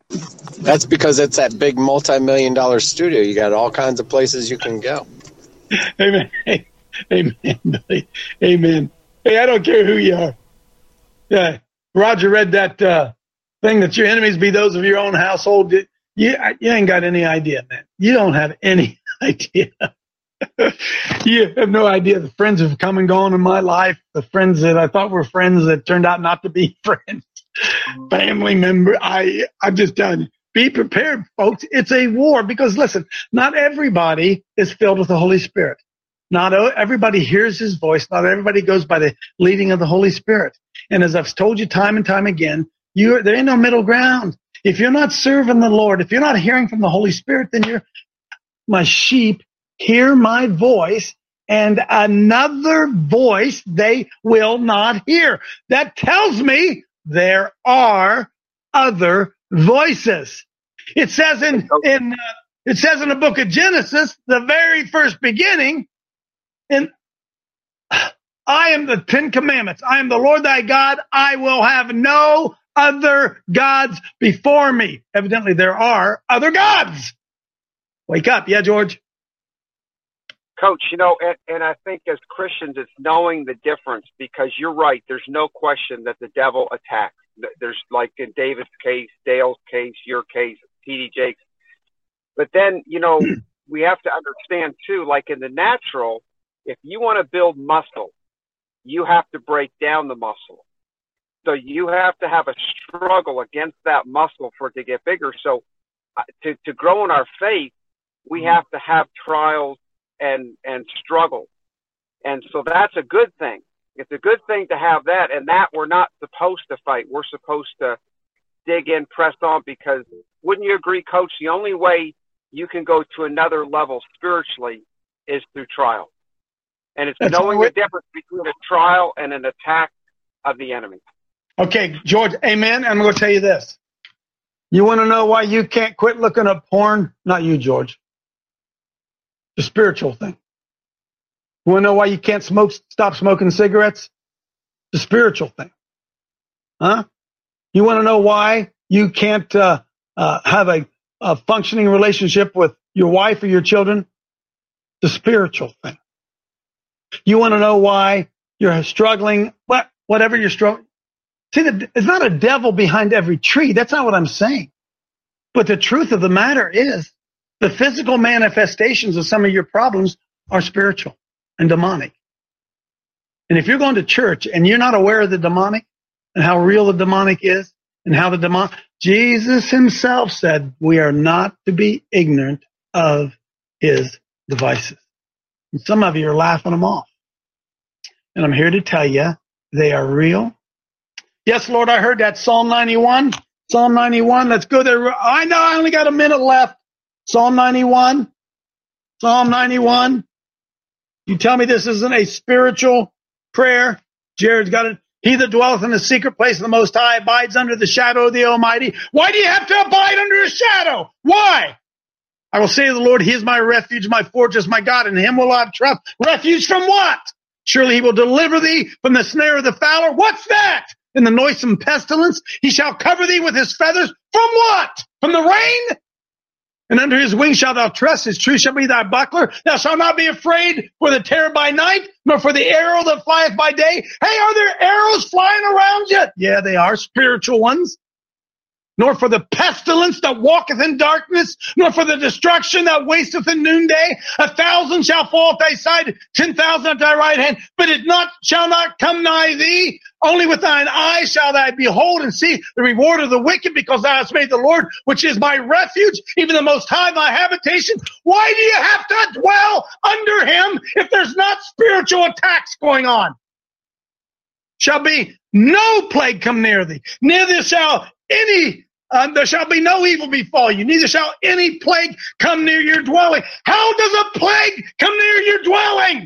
That's because it's that big multi-million dollar studio. You got all kinds of places you can go. Amen. Amen. Amen. Hey, I don't care who you are. Yeah, Roger read that uh, thing that your enemies be those of your own household. You, you ain't got any idea, man. You don't have any idea. You have no idea the friends have come and gone in my life, the friends that I thought were friends that turned out not to be friends, family member. I, I'm just telling you, be prepared, folks. It's a war because, listen, not everybody is filled with the Holy Spirit. Not everybody hears his voice. Not everybody goes by the leading of the Holy Spirit. And as I've told you time and time again, you there ain't no middle ground. If you're not serving the Lord, if you're not hearing from the Holy Spirit, then you're my sheep. Hear my voice, and another voice they will not hear. That tells me there are other voices. It says in in uh, it says in the book of Genesis, the very first beginning, and I am the Ten Commandments. I am the Lord thy God. I will have no other gods before me. Evidently, there are other gods. Wake up, yeah, George. Coach, you know, and, and I think as Christians, it's knowing the difference because you're right. There's no question that the devil attacks. There's like in David's case, Dale's case, your case, T D Jake's. But then, you know, we have to understand too, like in the natural, if you want to build muscle, you have to break down the muscle. So you have to have a struggle against that muscle for it to get bigger. So uh, to, to grow in our faith, we have to have trials and and struggle. And so that's a good thing. It's a good thing to have that, and that we're not supposed to fight. We're supposed to dig in, press on, because wouldn't you agree, Coach, the only way you can go to another level spiritually is through trial. And it's that's knowing the difference between a trial and an attack of the enemy. Okay, George, amen. I'm going to tell you this. You want to know why you can't quit looking at porn? Not you, George. The spiritual thing. You want to know why you can't smoke? Stop smoking cigarettes? The spiritual thing. Huh? You want to know why you can't uh, uh, have a, a functioning relationship with your wife or your children? The spiritual thing. You want to know why you're struggling? What, whatever you're struggling. See, there's not a devil behind every tree. That's not what I'm saying. But the truth of the matter is, the physical manifestations of some of your problems are spiritual and demonic. And if you're going to church and you're not aware of the demonic and how real the demonic is and how the demonic, Jesus himself said we are not to be ignorant of his devices. And some of you are laughing them off. And I'm here to tell you they are real. Yes, Lord, I heard that. Psalm ninety-one. Psalm ninety-one. Let's go there. I know I only got a minute left. Psalm ninety-one. Psalm ninety-one. You tell me this isn't a spiritual prayer. Jared's got it. He that dwelleth in the secret place of the Most High abides under the shadow of the Almighty. Why do you have to abide under a shadow? Why? I will say to the Lord, he is my refuge, my fortress, my God. In him will I trust. Refuge from what? Surely he will deliver thee from the snare of the fowler. What's that? In the noisome pestilence. He shall cover thee with his feathers. From what? From the rain? And under his wings shalt thou trust. His truth shall be thy buckler. Thou shalt not be afraid for the terror by night, nor for the arrow that flieth by day. Hey, are there arrows flying around yet? Yeah, they are, spiritual ones. Nor for the pestilence that walketh in darkness, nor for the destruction that wasteth in noonday. A thousand shall fall at thy side, ten thousand at thy right hand, but it not shall not come nigh thee. Only with thine eyes shall thou behold and see the reward of the wicked, because thou hast made the Lord, which is my refuge, even the Most High, my habitation. Why do you have to dwell under him if there's not spiritual attacks going on? Shall be no plague come near thee, neither shall any Uh, there shall be no evil befall you, neither shall any plague come near your dwelling. How does a plague come near your dwelling?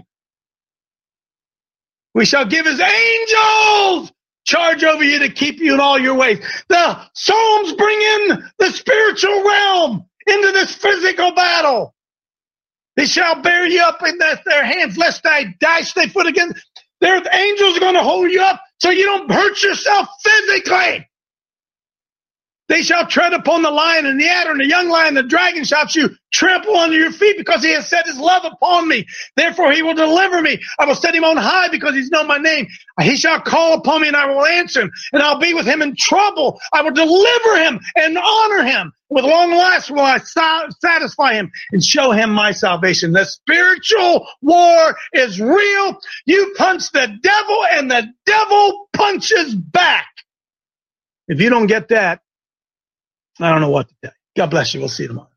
We shall give his angels charge over you to keep you in all your ways. The Psalms bring in the spiritual realm into this physical battle. They shall bear you up in their hands, lest I dash thy foot against. Their angels are going to hold you up so you don't hurt yourself physically. They shall tread upon the lion and the adder and the young lion, the dragon shall you trample under your feet, because he has set his love upon me. Therefore he will deliver me. I will set him on high, because he's known my name. He shall call upon me, and I will answer him, and I'll be with him in trouble. I will deliver him and honor him. With long life will I satisfy him and show him my salvation. The spiritual war is real. You punch the devil, and the devil punches back. If you don't get that, I don't know what to tell you. God bless you. We'll see you tomorrow.